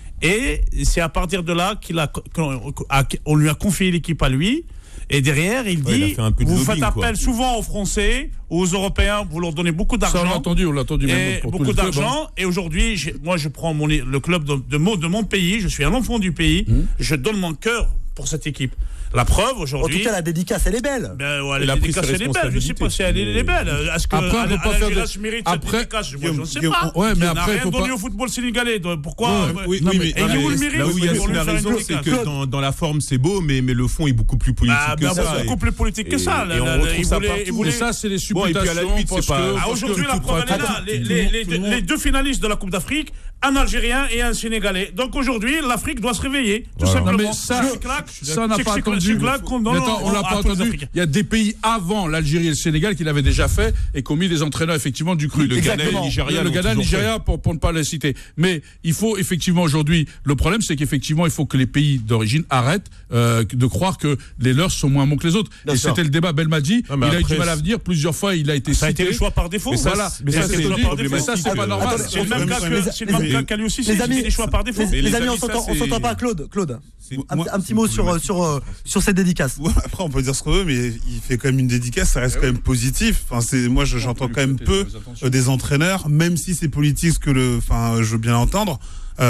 Et c'est à partir de là qu'il a, qu'on lui a confié l'équipe à lui. Et derrière, il dit, ouais, il vous lobbying, faites appel quoi. Souvent aux Français, aux Européens, vous leur donnez beaucoup d'argent. Ça, on l'a entendu, on l'a entendu. Même pour beaucoup d'argent. Clubs, hein. Et aujourd'hui, j'ai, moi, je prends mon, le club de, de, mon, de mon pays, je suis un enfant du pays, mmh. je donne mon cœur pour cette équipe. La preuve aujourd'hui. En tout cas, la dédicace, elle est belle. Ben ouais, la dédicace, elle est belle. Je sais pas si elle est belle. Est-ce que après, on peut pas faire de... mérite après, cette dédicace? Moi, je ne sais pas. Ouais, mais il après, n'a rien donné pas... au football sénégalais. Pourquoi? Ouais, oui, oui, mais, et il est où le mérite? Là où Yassine a raison, c'est que dans, dans la forme, c'est beau, mais, mais le fond est beaucoup plus politique ah, que ben, ça. Beaucoup plus politique que ça. Et on retrouve ça partout. Et ça, c'est les supputations. Et puis à la limite, c'est pas. Aujourd'hui, la preuve, elle est là. Les deux finalistes de la Coupe d'Afrique, un Algérien et un Sénégalais. Donc aujourd'hui, l'Afrique doit se réveiller, tout simplement. Ça, on n'a pas attendu. On l'a pas entendu. Il y a des pays avant l'Algérie et le Sénégal qui l'avaient déjà fait et qui ont mis des entraîneurs effectivement du cru. Le Ghana et le Nigeria. Le Ghana et le Nigeria pour, pour ne pas les citer. Mais il faut effectivement aujourd'hui, le problème c'est qu'effectivement il faut que les pays d'origine arrêtent euh, de croire que les leurs sont moins bons que les autres. Bien et sûr. C'était le débat Belmadi. Ah, il a eu du mal à venir. Plusieurs fois il a été ça cité. Ça a été le choix par défaut. Mais voilà. Mais ça, c'est ça c'est pas normal. C'est le même cas qu'Aliou Cissé. C'est des choix par défaut. Les amis, on s'entend pas. Claude, Claude, un petit mot sur sur cette dédicace. Après on peut dire ce qu'on veut, mais il fait quand même une dédicace, ça reste quand même positif. Enfin, c'est, moi, je, j'entends quand même peu euh, des entraîneurs, même si c'est politique, ce que le, enfin, je veux bien l'entendre,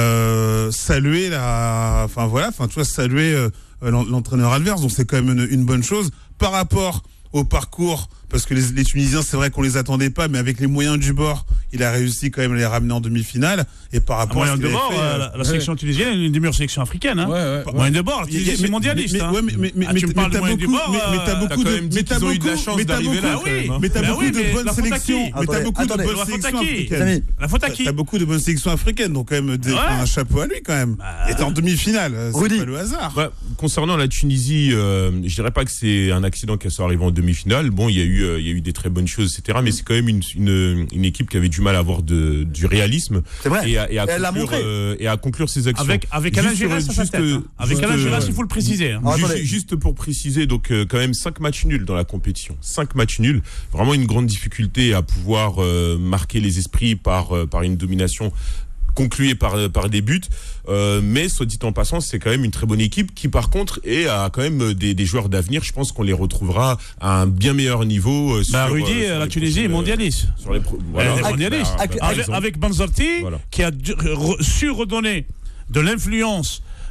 euh, saluer la, enfin voilà, enfin, tu vois, saluer euh, l'entraîneur adverse. Donc c'est quand même une, une bonne chose par rapport au parcours. Parce que les, les Tunisiens, c'est vrai qu'on les attendait pas, mais avec les moyens du bord, il a réussi quand même à les ramener en demi-finale. Et par rapport à, à ce de bord, fait, euh, la, la sélection ouais. tunisienne est une des meilleure sélection africaine. Hein. Ouais, ouais. Moyen de bord, Tunisie, c'est mondialiste. Mais, hein. mais, mais, mais, ah, tu me parles de moyen de bord. Mais t'as beaucoup de, mais t'as beaucoup, mais t'as beaucoup, mais t'as beaucoup de bonnes sélections. Mais t'as beaucoup de bonnes sélections africaines. La faute à qui? T'as beaucoup de bonnes sélections africaines, donc quand même un chapeau à lui quand même. Et t'es en demi-finale, c'est pas le hasard. Concernant la Tunisie, je dirais pas que c'est un accident qu'elle soit arrivée en demi-finale. Bon, il y a eu, il y a eu des très bonnes choses, et cetera. Mais c'est quand même une, une, une équipe qui avait du mal à avoir de, du réalisme et à, et, à conclure, euh, et à conclure ses actions. Avec, avec Alain Giresse à sa tête. Hein. Avec Alain Giresse, il faut le préciser. Hein. Juste, juste pour préciser, donc euh, quand même cinq matchs nuls dans la compétition. cinq matchs nuls. Vraiment une grande difficulté à pouvoir euh, marquer les esprits par, euh, par une domination conclué par, par des buts, euh, mais soit dit en passant, c'est quand même une très bonne équipe qui par contre est à quand même des, des joueurs d'avenir. Je pense qu'on les retrouvera à un bien meilleur niveau. Euh, bah, sur, Rudy, euh, la Tunisie est mondialiste. Sur les pro- voilà. Elle est mondialiste. Bah, avec, avec Banzarti, voilà. qui a su redonner de l'influence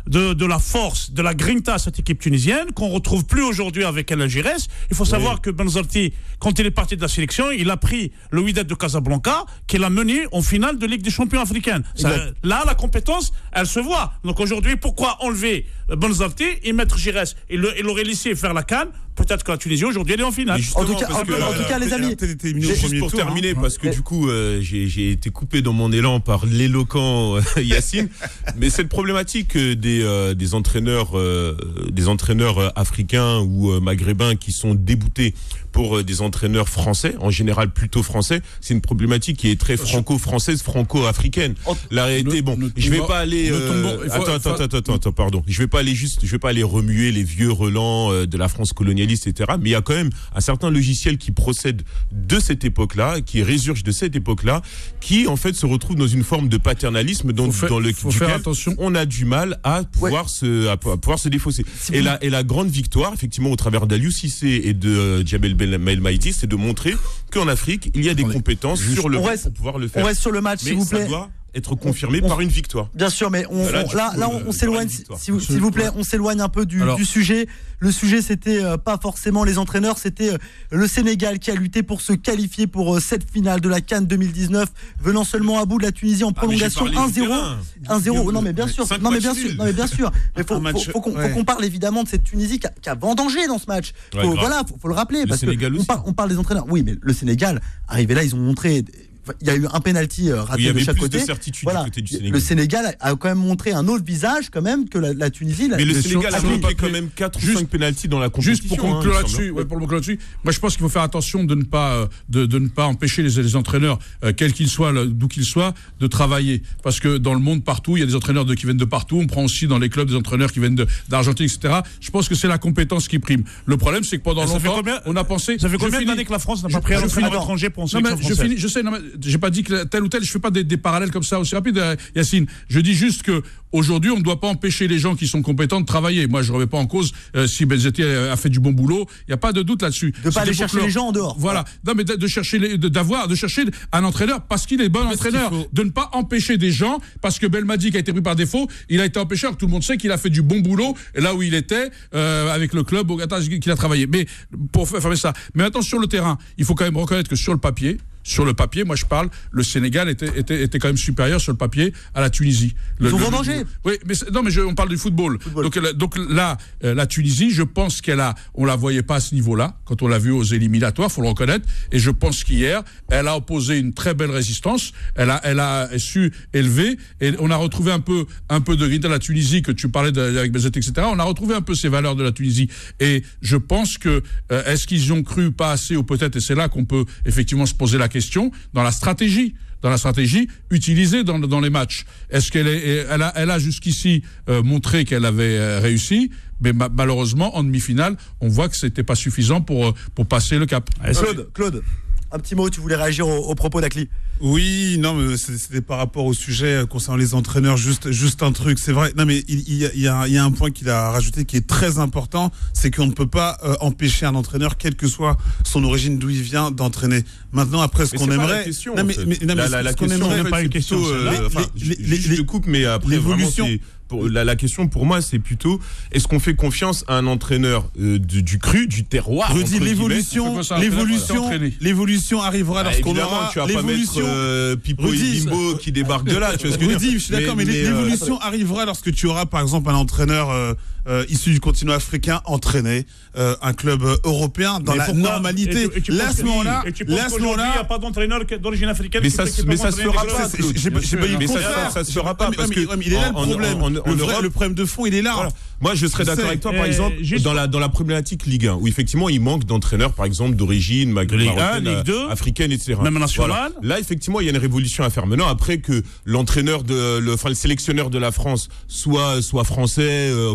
de, de la force, de la grinta à cette équipe tunisienne, qu'on retrouve plus aujourd'hui avec El Algirès. Il faut savoir oui. que Benzalti, quand il est parti de la sélection, il a pris le Wydad de Casablanca, qu'il a mené en finale de Ligue des champions africaine. Ça, là, la compétence, elle se voit. Donc aujourd'hui, pourquoi enlever Benzalti et mettre Giresse? Il, il aurait laissé faire la CAN. Peut-être que la Tunisie aujourd'hui elle est en finale. En tout cas, en, que, en tout cas, les amis. Juste pour terminer, hein. parce que du coup, euh, j'ai, j'ai été coupé dans mon élan par l'éloquent euh, Yacine. Mais cette problématique des euh, des entraîneurs, euh, des entraîneurs africains ou euh, maghrébins qui sont déboutés pour euh, des entraîneurs français, en général plutôt français, c'est une problématique qui est très franco-française, franco-africaine. La réalité, bon, ne, je vais pas aller. Euh, faut, attends, attends, attends, attends, attends, pardon. Je vais pas aller juste, je vais pas aller remuer les vieux relents euh, de la France coloniale, et cetera. Mais il y a quand même un certain logiciel qui procède de cette époque-là, qui résurge de cette époque-là, qui en fait se retrouve dans une forme de paternalisme dans, faire, dans le faut faire attention. On a du mal à pouvoir ouais. se à, à pouvoir se défausser. Si et vous... la et la grande victoire, effectivement, au travers d'Aliou Cissé et de euh, Djabel Belmadi, c'est de montrer qu'en Afrique il y a des compétences Juste, sur le reste, pour pouvoir le faire. On reste sur le match, mais s'il vous plaît. Ça doit être confirmé on, par une victoire. Bien sûr, mais on, là, on, là, coup, là, on, on s'éloigne, s'il vous, s'il vous plaît, on s'éloigne un peu du, Alors, du sujet. Le sujet, c'était euh, pas forcément les entraîneurs, c'était euh, le Sénégal qui a lutté pour se qualifier pour euh, cette finale de la CAN deux mille dix-neuf, venant seulement à bout de la Tunisie en prolongation ah, un zéro. un zéro, non mais bien sûr, non mais bien sûr, non mais bien sûr. Mais faut, match, faut, faut, qu'on, ouais. faut qu'on parle évidemment de cette Tunisie qui a, qui a vendangé dans ce match. Faut, ouais, voilà, faut, faut le rappeler le parce Sénégal que on, par, on parle des entraîneurs. Oui, mais le Sénégal, arrivé là, ils ont montré. Il y a eu un penalty raté de chaque côté. De certitude voilà. du côté du Sénégal. Le Sénégal a quand même montré un autre visage quand même que la, la Tunisie. Mais la, le Sénégal a montré quand papier. même quatre juste, ou cinq penalties dans la compétition. Juste pour conclure hein, là-dessus, ouais, pour conclure là-dessus, moi je pense qu'il faut faire attention de ne pas de, de ne pas empêcher les, les entraîneurs, euh, quels qu'ils soient, d'où qu'ils soient, de travailler. Parce que dans le monde partout, il y a des entraîneurs de, qui viennent de partout. On prend aussi dans les clubs des entraîneurs qui viennent de, d'Argentine, et cetera. Je pense que c'est la compétence qui prime. Le problème, c'est que pendant ça longtemps, combien, on a pensé. Ça fait combien d'années que la France n'a pas pris un entraîneur étranger pour en sélection française? Je finis. Je sais. Non, mais j'ai pas dit que tel ou tel. Je fais pas des, des parallèles comme ça aussi rapide, Yacine. Je dis juste que aujourd'hui, on ne doit pas empêcher les gens qui sont compétents de travailler. Moi, je ne remets pas en cause euh, si Benzalti a fait du bon boulot. Il n'y a pas de doute là-dessus. De pas aller chercher leur... les gens en dehors. Voilà. Non, mais de, de chercher, les, de, d'avoir, de chercher un entraîneur parce qu'il est bon entraîneur. Faut... De ne pas empêcher des gens parce que Belmadi qui a été pris par défaut, il a été empêché. Alors que tout le monde sait qu'il a fait du bon boulot là où il était euh, avec le club au Qatar qu'il a travaillé. Mais pour faire ça. Mais maintenant sur le terrain, il faut quand même reconnaître que sur le papier. Sur le papier, moi je parle, le Sénégal était, était, était quand même supérieur sur le papier à la Tunisie. Le, Ils ont le, vendangé. Oui, mais non, mais je, on parle du football. football. Donc, la, donc là, euh, la Tunisie, je pense qu'elle a, on la voyait pas à ce niveau-là quand on l'a vu aux éliminatoires, faut le reconnaître. Et je pense qu'hier, elle a opposé une très belle résistance. Elle a, elle a su élever. Et on a retrouvé un peu, un peu de grinta à la Tunisie que tu parlais de, avec Benzalti, et cetera. On a retrouvé un peu ces valeurs de la Tunisie. Et je pense que euh, est-ce qu'ils ont cru pas assez ou peut-être, et c'est là qu'on peut effectivement se poser la question. Dans la stratégie, dans la stratégie utilisée dans, dans les matchs. Est-ce qu'elle est, elle a, elle a jusqu'ici euh, montré qu'elle avait euh, réussi, mais ma- malheureusement en demi-finale, on voit que c'était pas suffisant pour pour passer le cap. Claude, Claude, un petit mot, tu voulais réagir au, au propos d'Akli? Oui, non, mais c'était par rapport au sujet concernant les entraîneurs, juste, juste un truc, c'est vrai. Non, mais il, il, y, a, il, y a, il y a un point qu'il a rajouté qui est très important, c'est qu'on ne peut pas euh, empêcher un entraîneur, quelle que soit son origine, d'où il vient, d'entraîner. Maintenant, après, ce mais qu'on aimerait, question, non, mais, mais, non, mais la, la, la ce qu'on question aimerait, n'est pas une question. Euh, les, enfin, les, je, les, je te coupe, mais après, l'évolution. Vraiment, pour, la, la question pour moi, c'est plutôt est-ce qu'on fait confiance à un entraîneur euh, du, du cru, du terroir? Redis, l'évolution, l'évolution, l'évolution arrivera bah, lorsqu'on aura. Tu vas pas mettre euh, Pipo et Bimbo qui débarquent de là. Tu vois ce que je veux dire? Je suis d'accord, mais, mais l'évolution euh, arrivera lorsque tu auras, par exemple, un entraîneur euh, euh, issu du continent africain entraîner euh, un club euh, européen dans mais la pourquoi, normalité. Et tu, et tu là, à ce moment-là, là, à ce moment-là, il n'y a pas d'entraîneur d'origine africaine. Mais ça, mais ça se fera pas. J'ai pas dit le contraire. Ça se fera pas parce que il est là le problème. Le problème de fond, il est là. Voilà. Moi, je serais d'accord avec toi, par exemple, dans la dans la problématique Ligue un, où effectivement il manque d'entraîneurs, par exemple, d'origine maghrébine, africaine, et cetera. Même nationale. Voilà. Là, effectivement, il y a une révolution à faire. Maintenant, après que l'entraîneur de, le, enfin, le sélectionneur de la France soit soit français, euh, enfin ou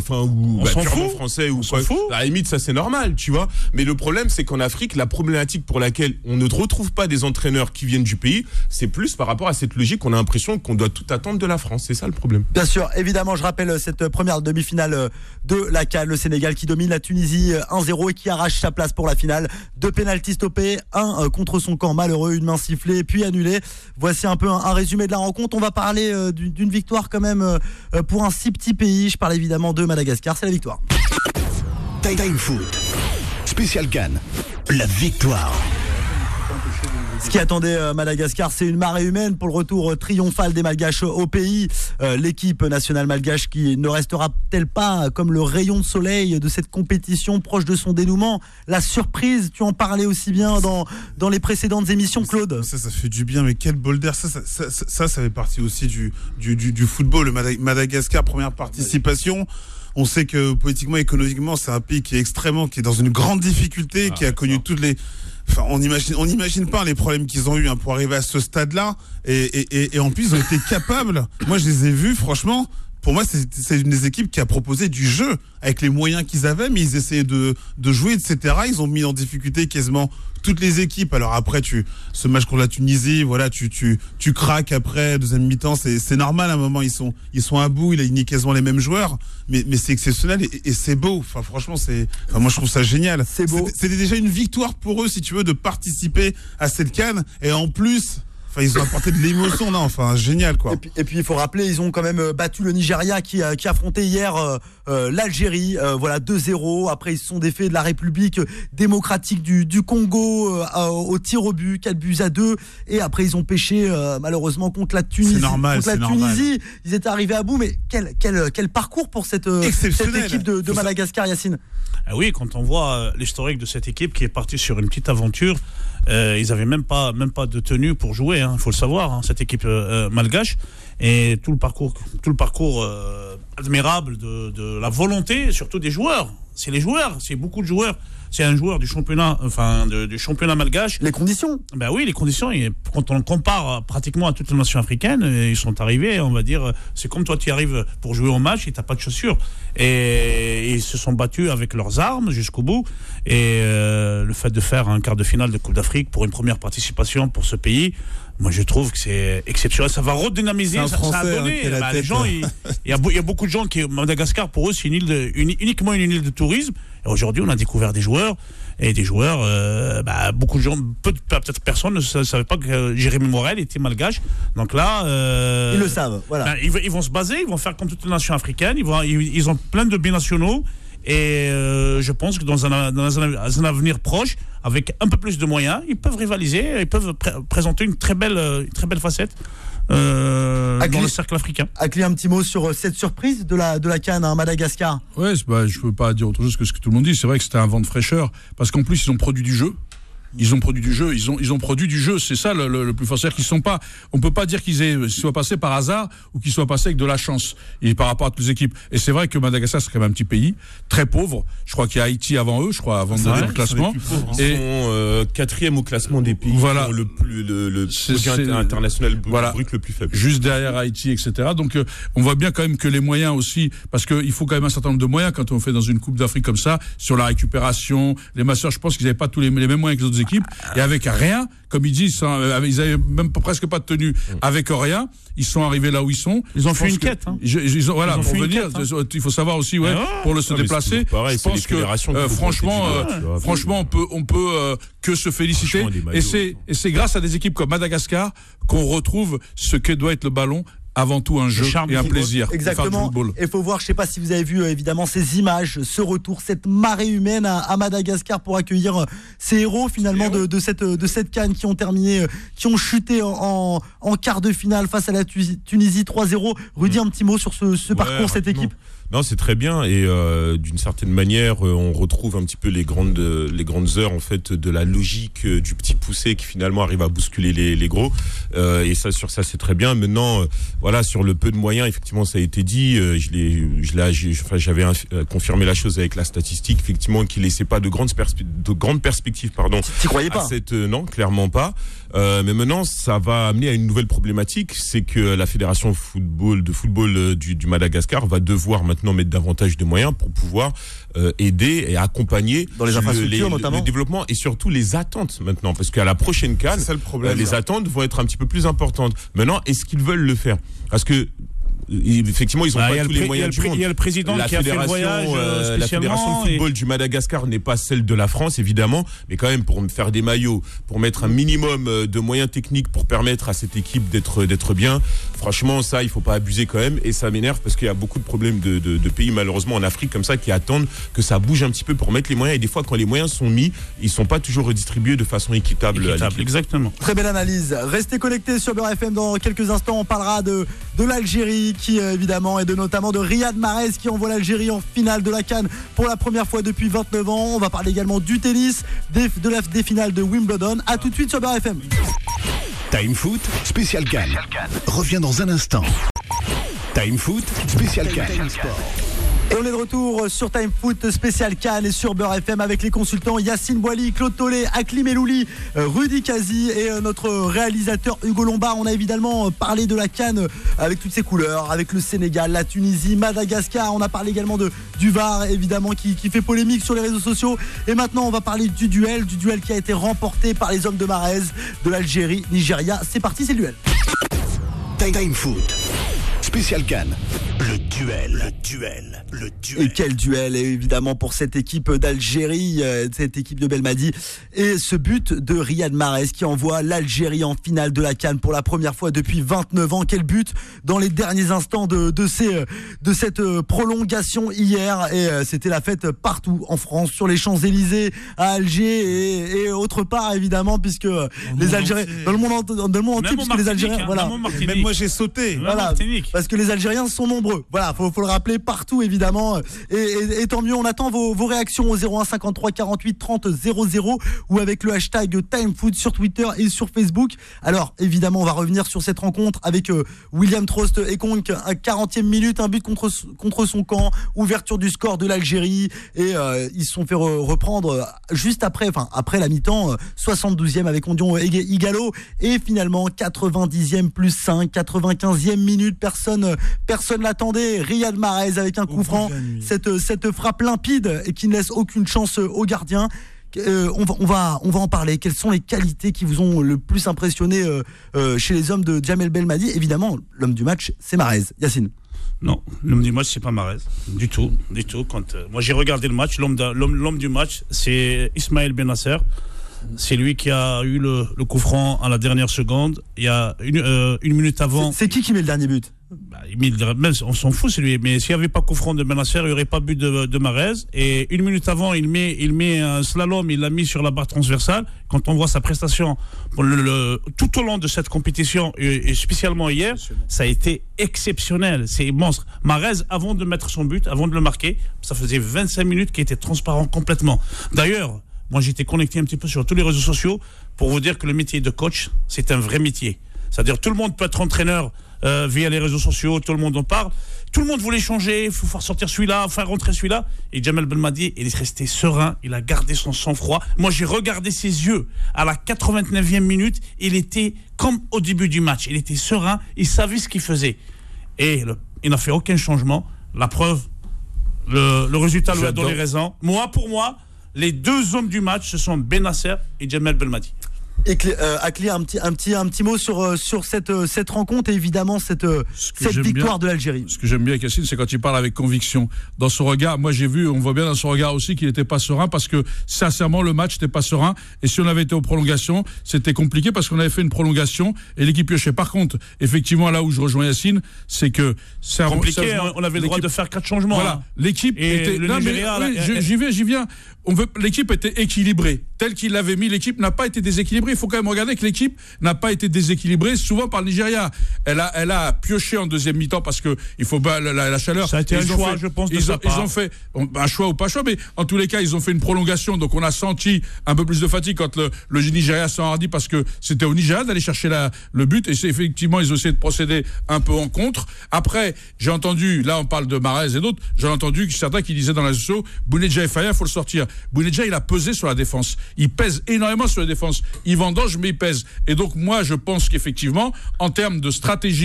ou On bah, s'en purement fout. français ou On s'en quoi. fout. À la limite, ça c'est normal, tu vois. Mais le problème, c'est qu'en Afrique, la problématique pour laquelle on ne retrouve pas des entraîneurs qui viennent du pays, c'est plus par rapport à cette logique qu'on a l'impression qu'on doit tout attendre de la France. C'est ça le problème. Bien sûr, évidemment, je rappelle cette première demi-finale de la CAN, le Sénégal qui domine la Tunisie un zéro et qui arrache sa place pour la finale. Deux pénaltys stoppés, un contre son camp malheureux, une main sifflée puis annulée. Voici un peu un, un résumé de la rencontre. On va parler euh, d'une victoire quand même euh, pour un si petit pays. Je parle évidemment de Madagascar, c'est la victoire. Time Foot, spécial Cannes, la victoire. Ce qui attendait euh, Madagascar, c'est une marée humaine pour le retour euh, triomphal des Malgaches au pays. Euh, l'équipe nationale malgache qui ne restera-t-elle pas comme le rayon de soleil de cette compétition proche de son dénouement? La surprise, tu en parlais aussi bien dans, dans les précédentes émissions, Claude. Ça, ça fait du bien, mais quel bol d'air. Ça, ça, ça, ça, ça, ça fait partie aussi du, du, du, du football. Le Madagascar, première participation. On sait que politiquement, économiquement, c'est un pays qui est extrêmement, qui est dans une grande difficulté, ah, qui a connu toutes les... Enfin, on imagine, on n'imagine pas les problèmes qu'ils ont eu hein, pour arriver à ce stade-là. Et, et, et, et en plus, ils ont été capables. Moi, je les ai vus, franchement. Pour moi, c'est, c'est une des équipes qui a proposé du jeu avec les moyens qu'ils avaient, mais ils essayaient de, de jouer, et cetera. Ils ont mis en difficulté quasiment toutes les équipes. Alors après, tu, ce match contre la Tunisie, voilà, tu, tu, tu craques après, deuxième mi-temps, c'est, c'est normal à un moment, ils sont, ils sont à bout, il a mis quasiment les mêmes joueurs, mais, mais c'est exceptionnel et, et c'est beau. Enfin, franchement, c'est, enfin, moi, je trouve ça génial. C'est beau. C'était, c'était déjà une victoire pour eux, si tu veux, de participer à cette CAN, et en plus, enfin, ils ont apporté de l'émotion, non, enfin, génial, quoi. Et puis, et puis, il faut rappeler, ils ont quand même battu le Nigeria qui, qui affrontait hier euh, euh, l'Algérie, euh, voilà, deux zéro. Après, ils se sont défaits de la République démocratique du, du Congo euh, au tir au but, quatre buts à deux. Et après, ils ont pêché, euh, malheureusement, contre la Tunisie. C'est normal, contre la c'est normal. Tunisie, ils étaient arrivés à bout, mais quel, quel, quel parcours pour cette, cette équipe de, de Madagascar, Yacine. Ah oui, quand on voit l'historique de cette équipe qui est partie sur une petite aventure, euh, ils avaient même pas même pas de tenue pour jouer, il hein, faut le savoir, hein, cette équipe euh, malgache, et tout le parcours tout le parcours euh, admirable de, de la volonté, surtout des joueurs. C'est les joueurs, c'est beaucoup de joueurs. C'est un joueur du championnat, enfin de, du championnat malgache. Les conditions. Ben oui, les conditions. Et quand on compare pratiquement à toutes les nations africaines, ils sont arrivés, on va dire, c'est comme toi, tu arrives pour jouer au match et t'as pas de chaussures. Et, et ils se sont battus avec leurs armes jusqu'au bout. Et euh, le fait de faire un quart de finale de Coupe d'Afrique pour une première participation pour ce pays, moi je trouve que c'est exceptionnel. Ça va redynamiser, ça, Français, ça a donné. hein, bah, les gens, il y, y, y a beaucoup de gens qui, Madagascar pour eux, c'est une île de, une, uniquement une île de tourisme. Et aujourd'hui, on a découvert des joueurs et des joueurs. Euh, bah, beaucoup de gens, peu, peut-être personne ne savait pas que Jérémy Morel était malgache. Donc là, euh, ils le savent. Voilà. Bah, ils, ils vont se baser, ils vont faire comme toutes les nations africaines. Ils vont, ils, ils ont plein de binationaux. Et euh, je pense que dans un, dans un, un avenir proche, avec un peu plus de moyens, ils peuvent rivaliser, ils peuvent pr- présenter une très belle, une très belle facette euh, dans le cercle africain. Acli, un petit mot sur cette surprise de la, de la CAN à Madagascar. Ouais, bah, je ne peux pas dire autre chose que ce que tout le monde dit. C'est vrai que c'était un vent de fraîcheur, parce qu'en plus, ils ont produit du jeu. Ils ont produit du jeu, ils ont ils ont produit du jeu, c'est ça le, le, le plus fort, c'est-à-dire qu'ils sont pas, on peut pas dire qu'ils aient qu'ils soient passés par hasard ou qu'ils soient passés avec de la chance et par rapport à toutes les équipes. Et c'est vrai que Madagascar c'est quand même un petit pays très pauvre. Je crois qu'il y a Haïti avant eux, je crois avant ouais, le classement. Pauvres, hein. Et ils sont euh, quatrième au classement des pays voilà. le plus le, le c'est, produit c'est, international brut, voilà. brut le plus faible. Juste derrière Haïti, et cetera. Donc euh, on voit bien quand même que les moyens aussi, parce qu'il faut quand même un certain nombre de moyens quand on fait dans une Coupe d'Afrique comme ça, sur la récupération, les masseurs. Je pense qu'ils n'avaient pas tous les, les mêmes moyens que les autres équipes. Et avec rien, comme ils disent, ils avaient même pas, presque pas de tenue. Avec rien, ils sont arrivés là où ils sont. Ils ont je fait une que, quête. Hein. Je, ils ont, voilà, ils ont pour venir, quête, hein. il faut savoir aussi, ouais, ah, pour le se déplacer. Pareil, je pense que, euh, franchement, euh, ouais. franchement, on peut, on peut euh, que se féliciter. Et c'est, et c'est grâce à des équipes comme Madagascar qu'on retrouve ce que doit être le ballon. Avant tout un jeu et un plaisir. Exactement. Et il faut voir, je ne sais pas si vous avez vu évidemment ces images, ce retour, cette marée humaine à, à Madagascar pour accueillir ces héros finalement de, de cette de cette CAN qui ont terminé, qui ont chuté en, en quart de finale face à la Tunisie trois zéro. Rudy, un petit mot sur ce, ce ouais, parcours, cette équipe. Non, c'est très bien et euh, d'une certaine manière, euh, on retrouve un petit peu les grandes euh, les grandes heures en fait de la logique euh, du petit poussé qui finalement arrive à bousculer les, les gros. Euh, et ça, sur ça, c'est très bien. Maintenant, euh, voilà, sur le peu de moyens, effectivement, ça a été dit. Euh, je l'ai, je l'ai, j'ai, enfin, j'avais inf- euh, confirmé la chose avec la statistique, effectivement, qui laissait pas de grandes perspe- de grandes perspectives, pardon. Tu croyais pas? Cette, euh, non, clairement pas. Euh, mais maintenant, ça va amener à une nouvelle problématique, c'est que la fédération football de football euh, du, du Madagascar va devoir maintenant maintenant mettre davantage de moyens pour pouvoir euh, aider et accompagner dans les infrastructures, le, les, notamment le développement et surtout les attentes maintenant, parce qu'à la prochaine CAN, c'est ça le problème, euh, les ça. attentes vont être un petit peu plus importantes. Maintenant, est-ce qu'ils veulent le faire? Parce que effectivement, ils n'ont bah, pas tous le, les moyens du monde. Il y a le président la qui a fait le fédération, voyage euh, la fédération de football et... du Madagascar n'est pas celle de la France, évidemment, mais quand même pour faire des maillots, pour mettre un minimum de moyens techniques pour permettre à cette équipe d'être d'être bien. Franchement, ça, il faut pas abuser quand même, et ça m'énerve parce qu'il y a beaucoup de problèmes de, de, de pays malheureusement en Afrique comme ça qui attendent que ça bouge un petit peu pour mettre les moyens. Et des fois, quand les moyens sont mis, ils sont pas toujours redistribués de façon équitable. équitable exactement. Très belle analyse. Restez connectés sur Beurre F M. Dans quelques instants, on parlera de de l'Algérie qui euh, évidemment et de notamment de Riyad Mahrez qui envoie l'Algérie en finale de la CAN pour la première fois depuis vingt-neuf ans. On va parler également du tennis, des, de la, des finales de Wimbledon. A tout de suite sur Beurre F M. Time Foot, spécial CAN. Revient dans un instant. Time Foot, spécial CAN. Et on est de retour sur Time Foot spécial CAN et sur Beurre F M avec les consultants Yacine Boily, Claude Tollet, Aklim Elouli, Rudy Kazi et notre réalisateur Hugo Lombard. On a évidemment parlé de la CAN avec toutes ses couleurs, avec le Sénégal, la Tunisie, Madagascar. On a parlé également de, du V A R évidemment qui, qui fait polémique sur les réseaux sociaux. Et maintenant on va parler du duel, du duel qui a été remporté par les hommes de Mahrez de l'Algérie, Nigeria. C'est parti, c'est le duel. Time Foot, spécial CAN. Le duel, le duel, le duel. Et quel duel, évidemment, pour cette équipe d'Algérie, euh, cette équipe de Belmadi. Et ce but de Riyad Mahrez qui envoie l'Algérie en finale de la CAN pour la première fois depuis vingt-neuf ans. Quel but dans les derniers instants de, de, ces, de cette prolongation hier. Et euh, c'était la fête partout en France, sur les Champs-Élysées, à Alger et, et autre part, évidemment, puisque dans les Algériens, dans le monde, dans le monde entier, puisque les Algériens, hein, voilà. Même moi j'ai sauté. Voilà, parce que les Algériens sont nombreux. Voilà, faut, faut le rappeler partout évidemment. Et, et, et tant mieux, on attend vos, vos réactions au zéro un cinquante-trois quarante-huit trente zéro zéro ou avec le hashtag TimeFoot sur Twitter et sur Facebook. Alors évidemment, on va revenir sur cette rencontre avec euh, William Trost et Konk, un quarantième minute, un but contre contre son camp, ouverture du score de l'Algérie et euh, ils se sont fait re- reprendre juste après, enfin après la mi-temps, euh, soixante-douzième avec Ondion Igalo et finalement quatre-vingt-dixième plus cinq, quatre-vingt-quinzième minute, personne personne l'attendait. Riyad Mahrez avec un coup franc, cette, cette frappe limpide et qui ne laisse aucune chance aux gardiens. Euh, on, va, on, va, on va en parler. Quelles sont les qualités qui vous ont le plus impressionné euh, euh, chez les hommes de Djamel Belmadi? Évidemment, l'homme du match, c'est Mahrez. Yacine. Non, l'homme du match, c'est pas Mahrez. Du tout, du tout. Quand, euh, moi, j'ai regardé le match. L'homme, l'homme, l'homme du match, c'est Ismaël Benasser. C'est lui qui a eu le, le coup franc à la dernière seconde. Il y a une, euh, une minute avant. C'est, c'est qui qui met le dernier but? Bah, même, on s'en fout, c'est lui. Mais s'il n'y avait pas coup franc de Benasser, il n'y aurait pas but de, de Mahrez. Et une minute avant, il met, il met un slalom, il l'a mis sur la barre transversale. Quand on voit sa prestation pour le, le, tout au long de cette compétition, et, et spécialement hier, ça a été exceptionnel. C'est monstre. Mahrez, avant de mettre son but, avant de le marquer, ça faisait vingt-cinq minutes qu'il était transparent complètement. D'ailleurs, moi, j'étais connecté un petit peu sur tous les réseaux sociaux pour vous dire que le métier de coach, c'est un vrai métier. C'est-à-dire, tout le monde peut être entraîneur euh, via les réseaux sociaux, tout le monde en parle. Tout le monde voulait changer, il faut faire sortir celui-là, faire rentrer celui-là. Et Djamel Belmadi, il est resté serein, il a gardé son sang-froid. Moi, j'ai regardé ses yeux à la quatre-vingt-neuvième minute, il était comme au début du match. Il était serein, il savait ce qu'il faisait. Et le, il n'a fait aucun changement. La preuve, le, le résultat lui a donné raison. Moi, pour moi, les deux hommes du match, ce sont Benasser et Djamel Belmadi. Et euh, Akli, un petit, un petit, un petit mot sur sur cette cette rencontre et évidemment cette cette victoire bien, de l'Algérie. Ce que j'aime bien, Cassine, c'est quand il parle avec conviction. Dans son regard, moi j'ai vu, on voit bien dans son regard aussi qu'il n'était pas serein parce que sincèrement le match n'était pas serein. Et si on avait été aux prolongations, c'était compliqué parce qu'on avait fait une prolongation et l'équipe piochait. Par contre, effectivement, là où je rejoins Yacine, c'est que c'est compliqué. Un, on avait le droit de faire quatre changements. Voilà, hein. l'équipe et était. Le non, Nigeria, mais, là, oui, j'y vais, j'y viens. On veut, l'équipe était équilibrée, telle qu'il l'avait mis. L'équipe n'a pas été déséquilibrée. Il faut quand même regarder que l'équipe n'a pas été déséquilibrée, souvent par le Nigeria. Elle a, elle a pioché en deuxième mi-temps parce que il faut pas la, la, la chaleur. Ça a été un choix, fait, je pense. De ils, sa ont, part. ils ont fait un choix ou pas choix, mais en tous les cas, ils ont fait une prolongation. Donc on a senti un peu plus de fatigue quand le, le Nigeria s'est enhardi parce que c'était au Nigeria d'aller chercher la, le but. Et c'est effectivement, ils ont essayé de procéder un peu en contre. Après, j'ai entendu, là on parle de Mahrez et d'autres, j'ai entendu certains qui disaient dans la socio, Bounedjah et Faya, faut le sortir. Bounedjah, il a pesé sur la défense. Il pèse énormément sur la défense. Il vendange, mais il pèse. Et donc, moi, je pense qu'effectivement, en termes de stratégie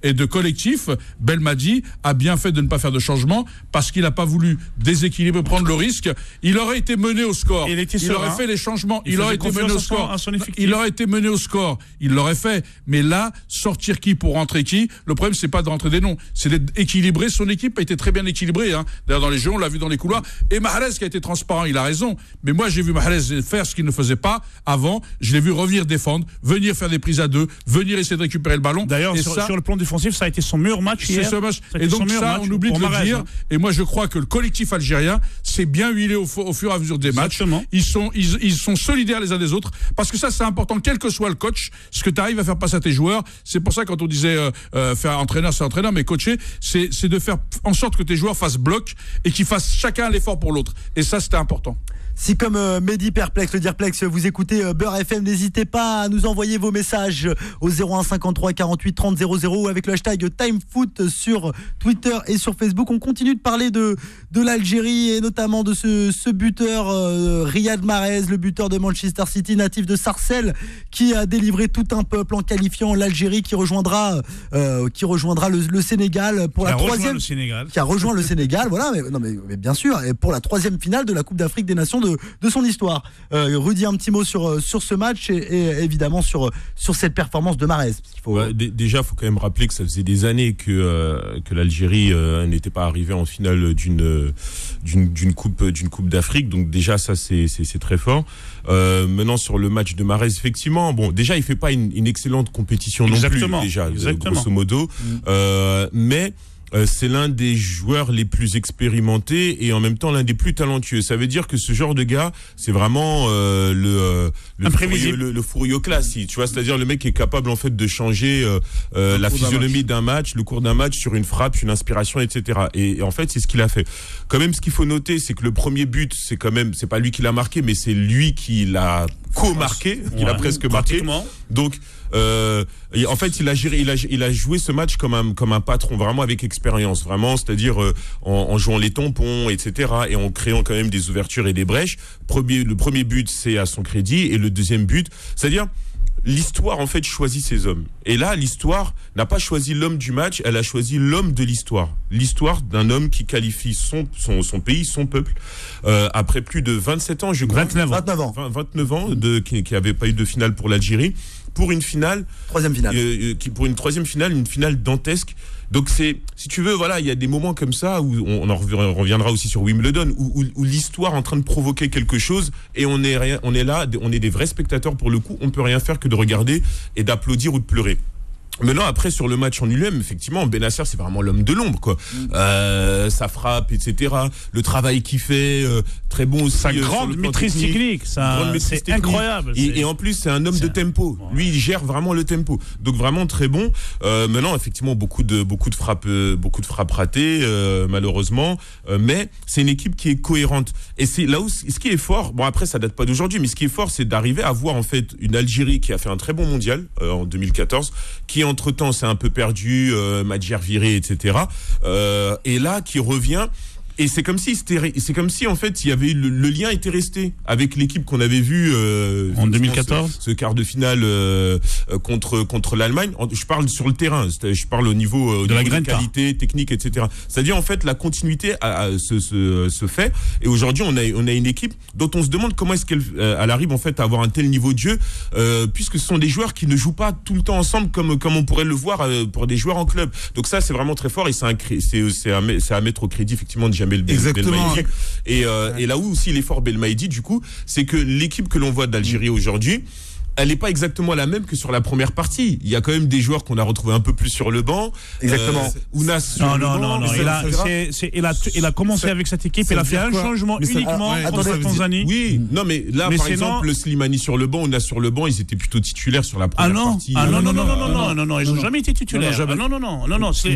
et de collectif, Belmadi a bien fait de ne pas faire de changement parce qu'il n'a pas voulu déséquilibrer, prendre le risque. Il aurait été mené au score. Il, il aurait fait les changements. Il, il aurait été mené au score. À son il aurait été mené au score. Il l'aurait fait. Mais là, sortir qui pour rentrer qui? Le problème, c'est pas de rentrer des noms, c'est d'équilibrer. Son équipe a été très bien équilibrée. Hein. D'ailleurs, dans les jeux, on l'a vu dans les couloirs. Et Mahrez qui a été transparent, il a raison. Mais moi, j'ai vu Mahrez faire ce qu'il ne faisait pas avant. Je l'ai vu revenir défendre, venir faire des prises à deux, venir essayer de récupérer le ballon. D'ailleurs, sur, sur le plan défensif, ça a été son meilleur match hier. Ce match. Et donc ça, on oublie de le dire. Hein. Et moi, je crois que le collectif algérien s'est bien huilé au, au fur et à mesure des matchs. Exactement. Ils sont, ils, ils sont solidaires les uns des autres. Parce que ça, c'est important, quel que soit le coach, ce que tu arrives à faire passer à tes joueurs. C'est pour ça, quand on disait euh, euh, faire entraîneur, c'est entraîneur, mais coacher, c'est, c'est de faire en sorte que tes joueurs fassent bloc et qu'ils fassent chacun l'effort pour l'autre. Et ça, c'était important. Si comme euh, Mehdi Perplex, le Dirplex, vous écoutez euh, Beurre F M, n'hésitez pas à nous envoyer vos messages au zéro un cinquante-trois quarante-huit trente zéro zéro avec le hashtag TimeFoot sur Twitter et sur Facebook. On continue de parler de, de l'Algérie et notamment de ce, ce buteur euh, Riyad Mahrez, le buteur de Manchester City, natif de Sarcelles, qui a délivré tout un peuple en qualifiant l'Algérie qui rejoindra, euh, qui rejoindra le, le Sénégal pour qui la troisième. Le Sénégal. Qui a rejoint le Sénégal, voilà, mais, non, mais, mais bien sûr, et pour la troisième finale de la Coupe d'Afrique des Nations de, de son histoire. Euh, Rudy, un petit mot sur, sur ce match et, et évidemment sur, sur cette performance de Mahrez. Parce qu'il faut... ouais, d- déjà, il faut quand même rappeler que ça faisait des années que, euh, que l'Algérie euh, n'était pas arrivée en finale d'une, d'une, d'une, coupe, d'une coupe d'Afrique. Donc déjà, ça, c'est, c'est, c'est très fort. Euh, maintenant, sur le match de Mahrez, effectivement, bon, déjà, il fait pas une, une excellente compétition Exactement. non plus, déjà, Exactement. grosso modo. Mmh. Euh, mais... Euh, c'est l'un des joueurs les plus expérimentés et en même temps l'un des plus talentueux. Ça veut dire que ce genre de gars, c'est vraiment euh, le euh, le Fourier, le, le Fourier classique, tu vois, c'est-à-dire le mec qui est capable en fait de changer euh, euh, la physionomie d'un match. d'un match, le cours d'un match sur une frappe, une inspiration, et cetera. Et, et en fait, c'est ce qu'il a fait. Quand même, ce qu'il faut noter, c'est que le premier but, c'est quand même, c'est pas lui qui l'a marqué, mais c'est lui qui l'a co-marqué, qui ouais, l'a presque marqué. Donc Euh, en fait, il a géré, il a, il a joué ce match comme un, comme un patron, vraiment avec expérience, vraiment, c'est-à-dire euh, en, en jouant les tampons, et cetera, et en créant quand même des ouvertures et des brèches. Premier, le premier but, c'est à son crédit, et le deuxième but, c'est-à-dire l'histoire en fait choisit ses hommes. Et là, l'histoire n'a pas choisi l'homme du match, elle a choisi l'homme de l'histoire. L'histoire d'un homme qui qualifie son, son, son pays, son peuple, euh, après plus de vingt-sept ans, je crois. vingt-neuf ans. vingt-neuf ans. vingt, vingt-neuf ans de, qui, qui avait pas eu de finale pour l'Algérie. Pour une finale, troisième finale, euh, qui pour une troisième finale, une finale dantesque. Donc c'est, si tu veux, voilà, il y a des moments comme ça où on, on en reviendra aussi sur Wimbledon, où, où, où l'histoire est en train de provoquer quelque chose et on est rien, on est là, on est des vrais spectateurs pour le coup. On peut rien faire que de regarder et d'applaudir ou de pleurer. Maintenant, après, sur le match en lui-même, effectivement, Bennacer, c'est vraiment l'homme de l'ombre, quoi. Mmh. Euh, sa frappe, et cetera. Le travail qu'il fait, euh, très bon aussi. Sa euh, grande maîtrise technique, technique ça, grande maîtrise c'est technique. Incroyable. Et, c'est... et en plus, c'est un homme c'est de tempo. Un... Lui, il gère vraiment le tempo. Donc, vraiment très bon. Euh, maintenant, effectivement, beaucoup de, beaucoup de frappes, euh, beaucoup de frappes ratées, euh, malheureusement. Euh, mais c'est une équipe qui est cohérente. Et c'est là où, ce qui est fort, bon, après, ça date pas d'aujourd'hui, mais ce qui est fort, c'est d'arriver à voir, en fait, une Algérie qui a fait un très bon mondial, euh, en deux mille quatorze, qui entre-temps s'est un peu perdu, euh, Madjer viré, et cetera. Euh, et là, qui revient. Et c'est comme si c'était, c'est comme si en fait il y avait le, le lien était resté avec l'équipe qu'on avait vu euh, en deux mille quatorze, ce, ce quart de finale euh, contre contre l'Allemagne. Je parle sur le terrain, je parle au niveau euh, de, au la niveau de qualité technique, et cetera. C'est-à-dire en fait la continuité à, à, se, se se fait. Et aujourd'hui on a on a une équipe dont on se demande comment est-ce qu'elle euh, elle arrive en fait à avoir un tel niveau de jeu, euh, puisque ce sont des joueurs qui ne jouent pas tout le temps ensemble comme comme on pourrait le voir euh, pour des joueurs en club. Donc ça c'est vraiment très fort et c'est un c'est c'est à, c'est à mettre au crédit effectivement de Jamel Belmadi. Et, euh, et là où aussi il est fort Belmadi, du coup, c'est que l'équipe que l'on voit d'Algérie aujourd'hui, elle n'est pas exactement la même que sur la première partie. Il y a quand même des joueurs qu'on a retrouvés un peu plus sur le banc. Exactement. Euh, Ounas sur non, le non, banc. non, non, non. Il a, c'est, c'est, il, a, il a commencé ça, avec cette équipe. Il a fait un changement mais uniquement ça, ah, ouais, contre la Tanzanie. Oui, non, mais là, mais par sinon, exemple, le Slimani sur le banc, Ounas sur le banc, ils étaient plutôt titulaires sur la première ah non, partie. Ah non, non, non, non, non, non, non, non, ils n'ont jamais été titulaires. Non, non, non, non, non, c'est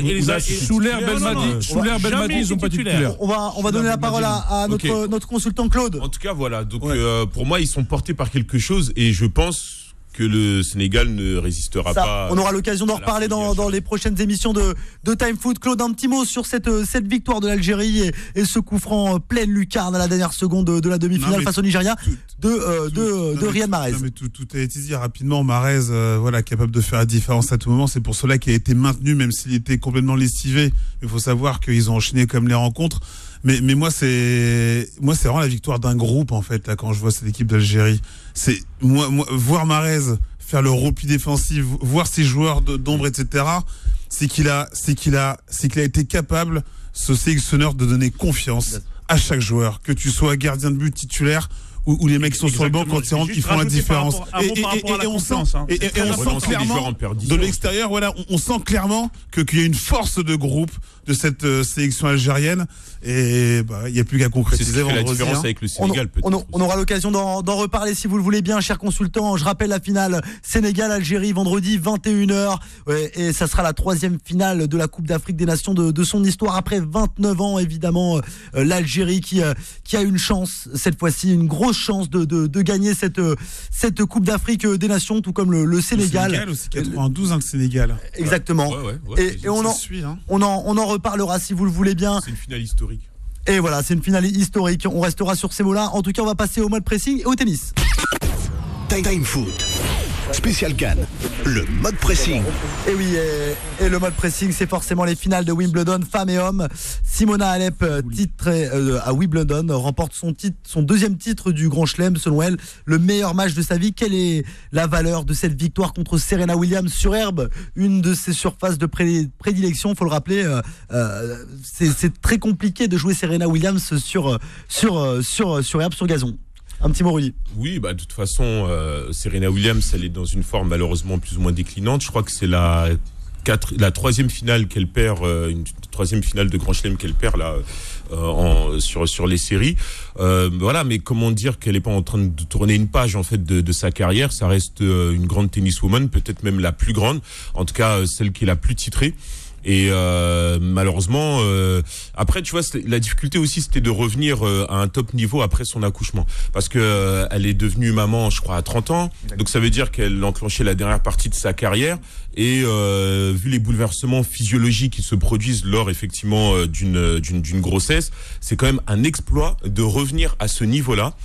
sous l'ère Belmadi, sous l'ère Belmadi, ils n'ont pas titulaires. On va, on va donner la parole à notre notre consultant Claude. En tout cas, voilà. Donc, pour moi, ils sont portés par quelque chose et je pense que le Sénégal ne résistera Ça, pas. On aura l'occasion d'en reparler dans, dans les prochaines émissions de, de Time Foot. Claude, un petit mot sur cette, cette victoire de l'Algérie et, et ce coup franc pleine lucarne à la dernière seconde de, de la demi-finale face au Nigeria de, euh, tout, de, non, de Riyad Mahrez. Non, mais tout, tout a été dit rapidement. Mahrez, euh, voilà, capable de faire la différence à tout moment. C'est pour cela qu'il a été maintenu, même s'il était complètement lessivé. Il faut savoir qu'ils ont enchaîné comme les rencontres. Mais, mais moi, c'est, moi, c'est vraiment la victoire d'un groupe, en fait, là, quand je vois cette équipe d'Algérie. C'est, moi, moi, voir Mahrez faire le repli défensif, voir ses joueurs de, d'ombre, et cetera, c'est qu'il a, c'est qu'il a, c'est qu'il a été capable, ce sélectionneur, de donner confiance à chaque joueur, que tu sois gardien de but titulaire, Où, où les mecs qui sont sur le banc, quand ils rentrent, ils font la différence. Et, et, et, et on sent, hein. et, et, et on sent clairement, de l'extérieur, voilà, on, on sent clairement que, qu'il y a une force de groupe de cette euh, sélection algérienne. Et bah, il n'y a plus qu'à concrétiser. C'est ce qui fait la différence avec le Sénégal, on, peut-être. On, on aura l'occasion d'en, d'en reparler si vous le voulez bien, cher consultant. Je rappelle la finale Sénégal-Algérie, vendredi vingt et une heures. Ouais, et ça sera la troisième finale de la Coupe d'Afrique des Nations de, de son histoire. Après vingt-neuf ans, évidemment, euh, l'Algérie qui, euh, qui a une chance, cette fois-ci, une grosse chance de, de, de gagner cette, cette Coupe d'Afrique des Nations, tout comme le, le Sénégal. Le Sénégal aussi, quatre-vingt-douze, hein, le Sénégal. Exactement. Ouais, ouais, ouais, et, et on, en, suit, hein. on, en, on en reparlera si vous le voulez bien. C'est une finale historique. Et voilà, c'est une finale historique. On restera sur ces mots-là. En tout cas, on va passer au mode pressing et au tennis. Time Foot. Spécial Cannes, le mode pressing. Et oui, et, et le mode pressing, c'est forcément les finales de Wimbledon, femmes et hommes. Simona Halep, titre euh, à Wimbledon, remporte son titre, son deuxième titre du Grand Chelem, selon elle, le meilleur match de sa vie. Quelle est la valeur de cette victoire contre Serena Williams sur herbe, une de ses surfaces de pré- prédilection, faut le rappeler. Euh, euh, c'est, c'est très compliqué de jouer Serena Williams sur sur sur sur herbe, sur gazon. Un petit mot, Rudy. Oui, bah de toute façon, euh, Serena Williams, elle est dans une forme malheureusement plus ou moins déclinante. Je crois que c'est la quatre, la troisième finale qu'elle perd, euh, une troisième finale de Grand Chelem qu'elle perd là euh, en, sur sur les séries. Euh, voilà, mais comment dire qu'elle est pas en train de tourner une page en fait de, de sa carrière. Ça reste euh, une grande tenniswoman, peut-être même la plus grande, en tout cas euh, celle qui est la plus titrée. Et euh, malheureusement, euh, après, tu vois, la difficulté aussi, c'était de revenir euh, à un top niveau après son accouchement, parce que euh, elle est devenue maman, je crois, à trente ans. Donc ça veut dire qu'elle enclenchait la dernière partie de sa carrière. Et euh, vu les bouleversements physiologiques qui se produisent lors effectivement euh, d'une, d'une d'une grossesse, c'est quand même un exploit de revenir à ce niveau-là.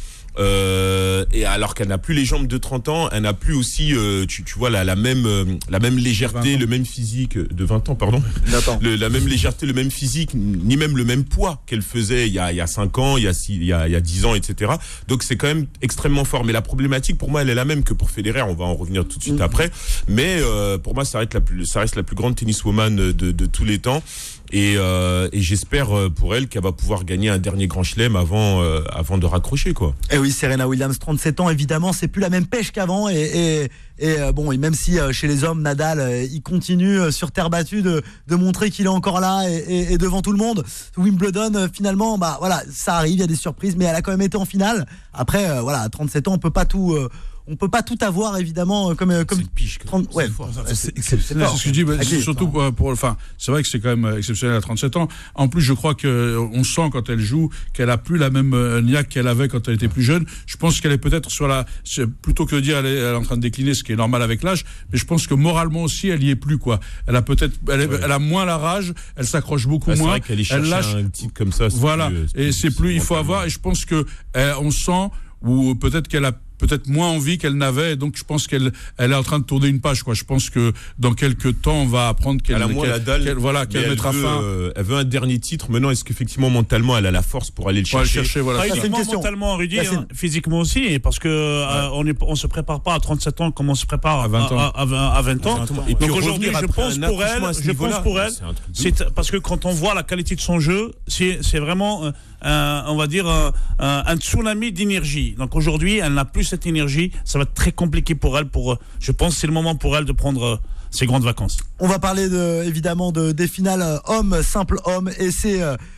Euh, et alors qu'elle n'a plus les jambes de trente ans, elle n'a plus aussi, euh, tu, tu vois, la, la même, euh, la même légèreté, le même physique de vingt ans, pardon, le, la même légèreté, le même physique, ni même le même poids qu'elle faisait il y a, il y a cinq ans, il y a six, il y a, il y a dix ans, et cetera. Donc c'est quand même extrêmement fort. Mais la problématique pour moi, elle est la même que pour Federer. On va en revenir tout de suite mmh. après. Mais euh, pour moi, ça reste la plus, ça reste la plus grande tenniswoman de, de tous les temps. Et, euh, et j'espère pour elle qu'elle va pouvoir gagner un dernier grand chelem avant, euh, avant de raccrocher, quoi. Et oui, Serena Williams, trente-sept ans, évidemment, c'est plus la même pêche qu'avant. Et, et, et euh, bon, et même si euh, chez les hommes, Nadal, euh, il continue euh, sur terre battue de, de montrer qu'il est encore là et, et, et devant tout le monde. Wimbledon, euh, finalement, bah voilà, ça arrive, il y a des surprises, mais elle a quand même été en finale. Après, euh, voilà, à trente-sept ans, on peut pas tout. Euh, On peut pas tout avoir évidemment comme comme c'est piche, trente ouais, c'est, fort, c'est, c'est exceptionnel. C'est ce que je dis, bah, c'est surtout pour, pour enfin, c'est vrai que c'est quand même exceptionnel à trente-sept ans. En plus, je crois que on sent quand elle joue qu'elle a plus la même niaque qu'elle avait quand elle était plus jeune. Je pense qu'elle est peut-être sur la, plutôt que de dire elle est, elle est en train de décliner, ce qui est normal avec l'âge, mais je pense que moralement aussi elle y est plus, quoi. Elle a peut-être, elle, est, ouais. elle a moins la rage, elle s'accroche beaucoup ah, c'est moins. Vrai qu'elle, elle lâche un type comme ça. C'est voilà, plus, c'est et plus, c'est plus, il faut avoir, et je pense que eh, on sent ou peut-être qu'elle a peut-être moins envie qu'elle n'avait, donc je pense qu'elle elle est en train de tourner une page, quoi. Je pense que dans quelques temps on va apprendre qu'elle, qu'elle, la dalle, qu'elle voilà qu'elle elle mettra veut, fin. Euh, elle veut un dernier titre. Maintenant, est-ce qu'effectivement mentalement elle a la force pour aller le chercher, le chercher voilà. Pas uniquement mentalement, Rudy, Là, hein, physiquement aussi, parce que ouais. euh, on est on se prépare pas à trente-sept ans comme on se prépare à vingt ans. À, à, à, à vingt ans. Et puis donc aujourd'hui, je pense pour elle, je pense pour elle, c'est, c'est parce que quand on voit la qualité de son jeu, c'est c'est vraiment euh, un, on va dire un, un, un tsunami d'énergie. Donc aujourd'hui, elle n'a plus cette énergie. Ça va être très compliqué pour elle. Pour, je pense que c'est le moment pour elle de prendre ses grandes vacances. On va parler de, évidemment de, des finales hommes, simple hommes. Et c'est euh,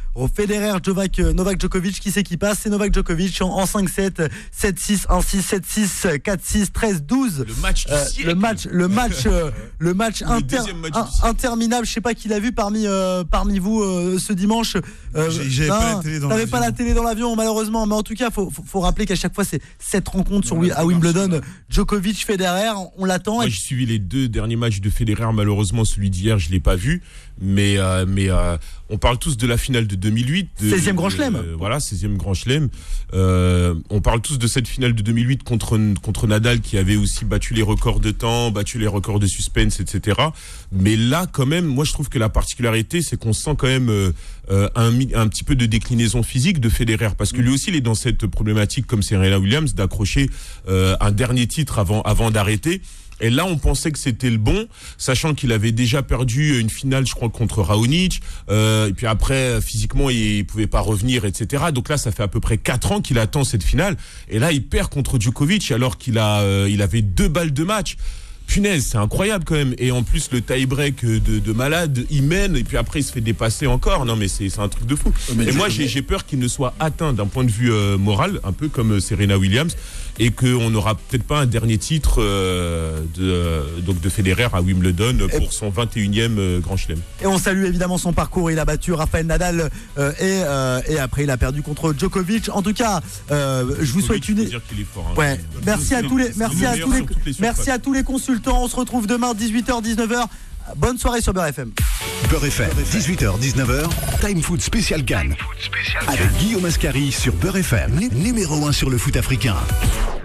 Federer, Novak, Novak Djokovic. Qui c'est qui passe? C'est Novak Djokovic en, en cinq sept, sept six, un six, sept six, quatre six, treize douze. Le match du euh, siècle. Le match, le match, euh, le match, Le inter, deuxième match un, du siècle. interminable. Je sais pas qui l'a vu parmi euh, parmi vous euh, ce dimanche. Euh, J'ai- j'avais pas la télé dans T'avais l'avion. pas la télé dans l'avion malheureusement, mais en tout cas, faut, faut, faut rappeler qu'à chaque fois c'est cette rencontre sur, Ouais, à Wimbledon, Djokovic, Federer, on l'attend. Moi, Et- j'ai suivi les deux derniers matchs de Federer. Malheureusement, celui d'hier, je l'ai pas vu. Mais, euh, mais euh, on parle tous de la finale de deux mille huit. De, seizième Grand de- Chelem. euh, voilà, seizième Grand Chelem. Euh, on parle tous de cette finale de deux mille huit contre, contre Nadal qui avait aussi battu les records de temps, battu les records de suspense, et cetera. Mais là, quand même, moi, je trouve que la particularité, c'est qu'on sent quand même euh, euh, un, mi- un petit peu de déclinaison physique de Federer. Parce que lui aussi, il est dans cette problématique, comme Serena Williams, d'accrocher euh, un dernier titre avant, avant d'arrêter. Et là, on pensait que c'était le bon, sachant qu'il avait déjà perdu une finale, je crois, contre Raonic. Euh, et puis après, physiquement, il pouvait pas revenir, et cetera. Donc là, ça fait à peu près quatre ans qu'il attend cette finale. Et là, il perd contre Djokovic, alors qu'il a, euh, il avait deux balles de match. Punaise, c'est incroyable quand même. Et en plus, le tie-break de, de malade, il mène, et puis après, il se fait dépasser encore. Non, mais c'est c'est un truc de fou. Mais et je- moi, j'ai j'ai peur qu'il ne soit atteint d'un point de vue euh, moral, un peu comme euh, Serena Williams, et qu'on n'aura peut-être pas un dernier titre euh, de, euh, donc de Federer à Wimbledon pour son vingt et unième euh, Grand Chelem. Et on salue évidemment son parcours. Il a battu Rafael Nadal euh, et, euh, et après il a perdu contre Djokovic. En tout cas, euh, je vous souhaite Il faut une. dire qu'il est fort, hein. Ouais. Merci à tous les, merci à tous les, merci à tous les consultants. On se retrouve demain dix-huit heures dix-neuf heures. Bonne soirée sur Beurre F M. Beurre F M, dix-huit heures dix-neuf heures, Time Foot Spécial Cannes. Avec Guillaume Ascari sur Beurre F M, numéro un sur le foot africain.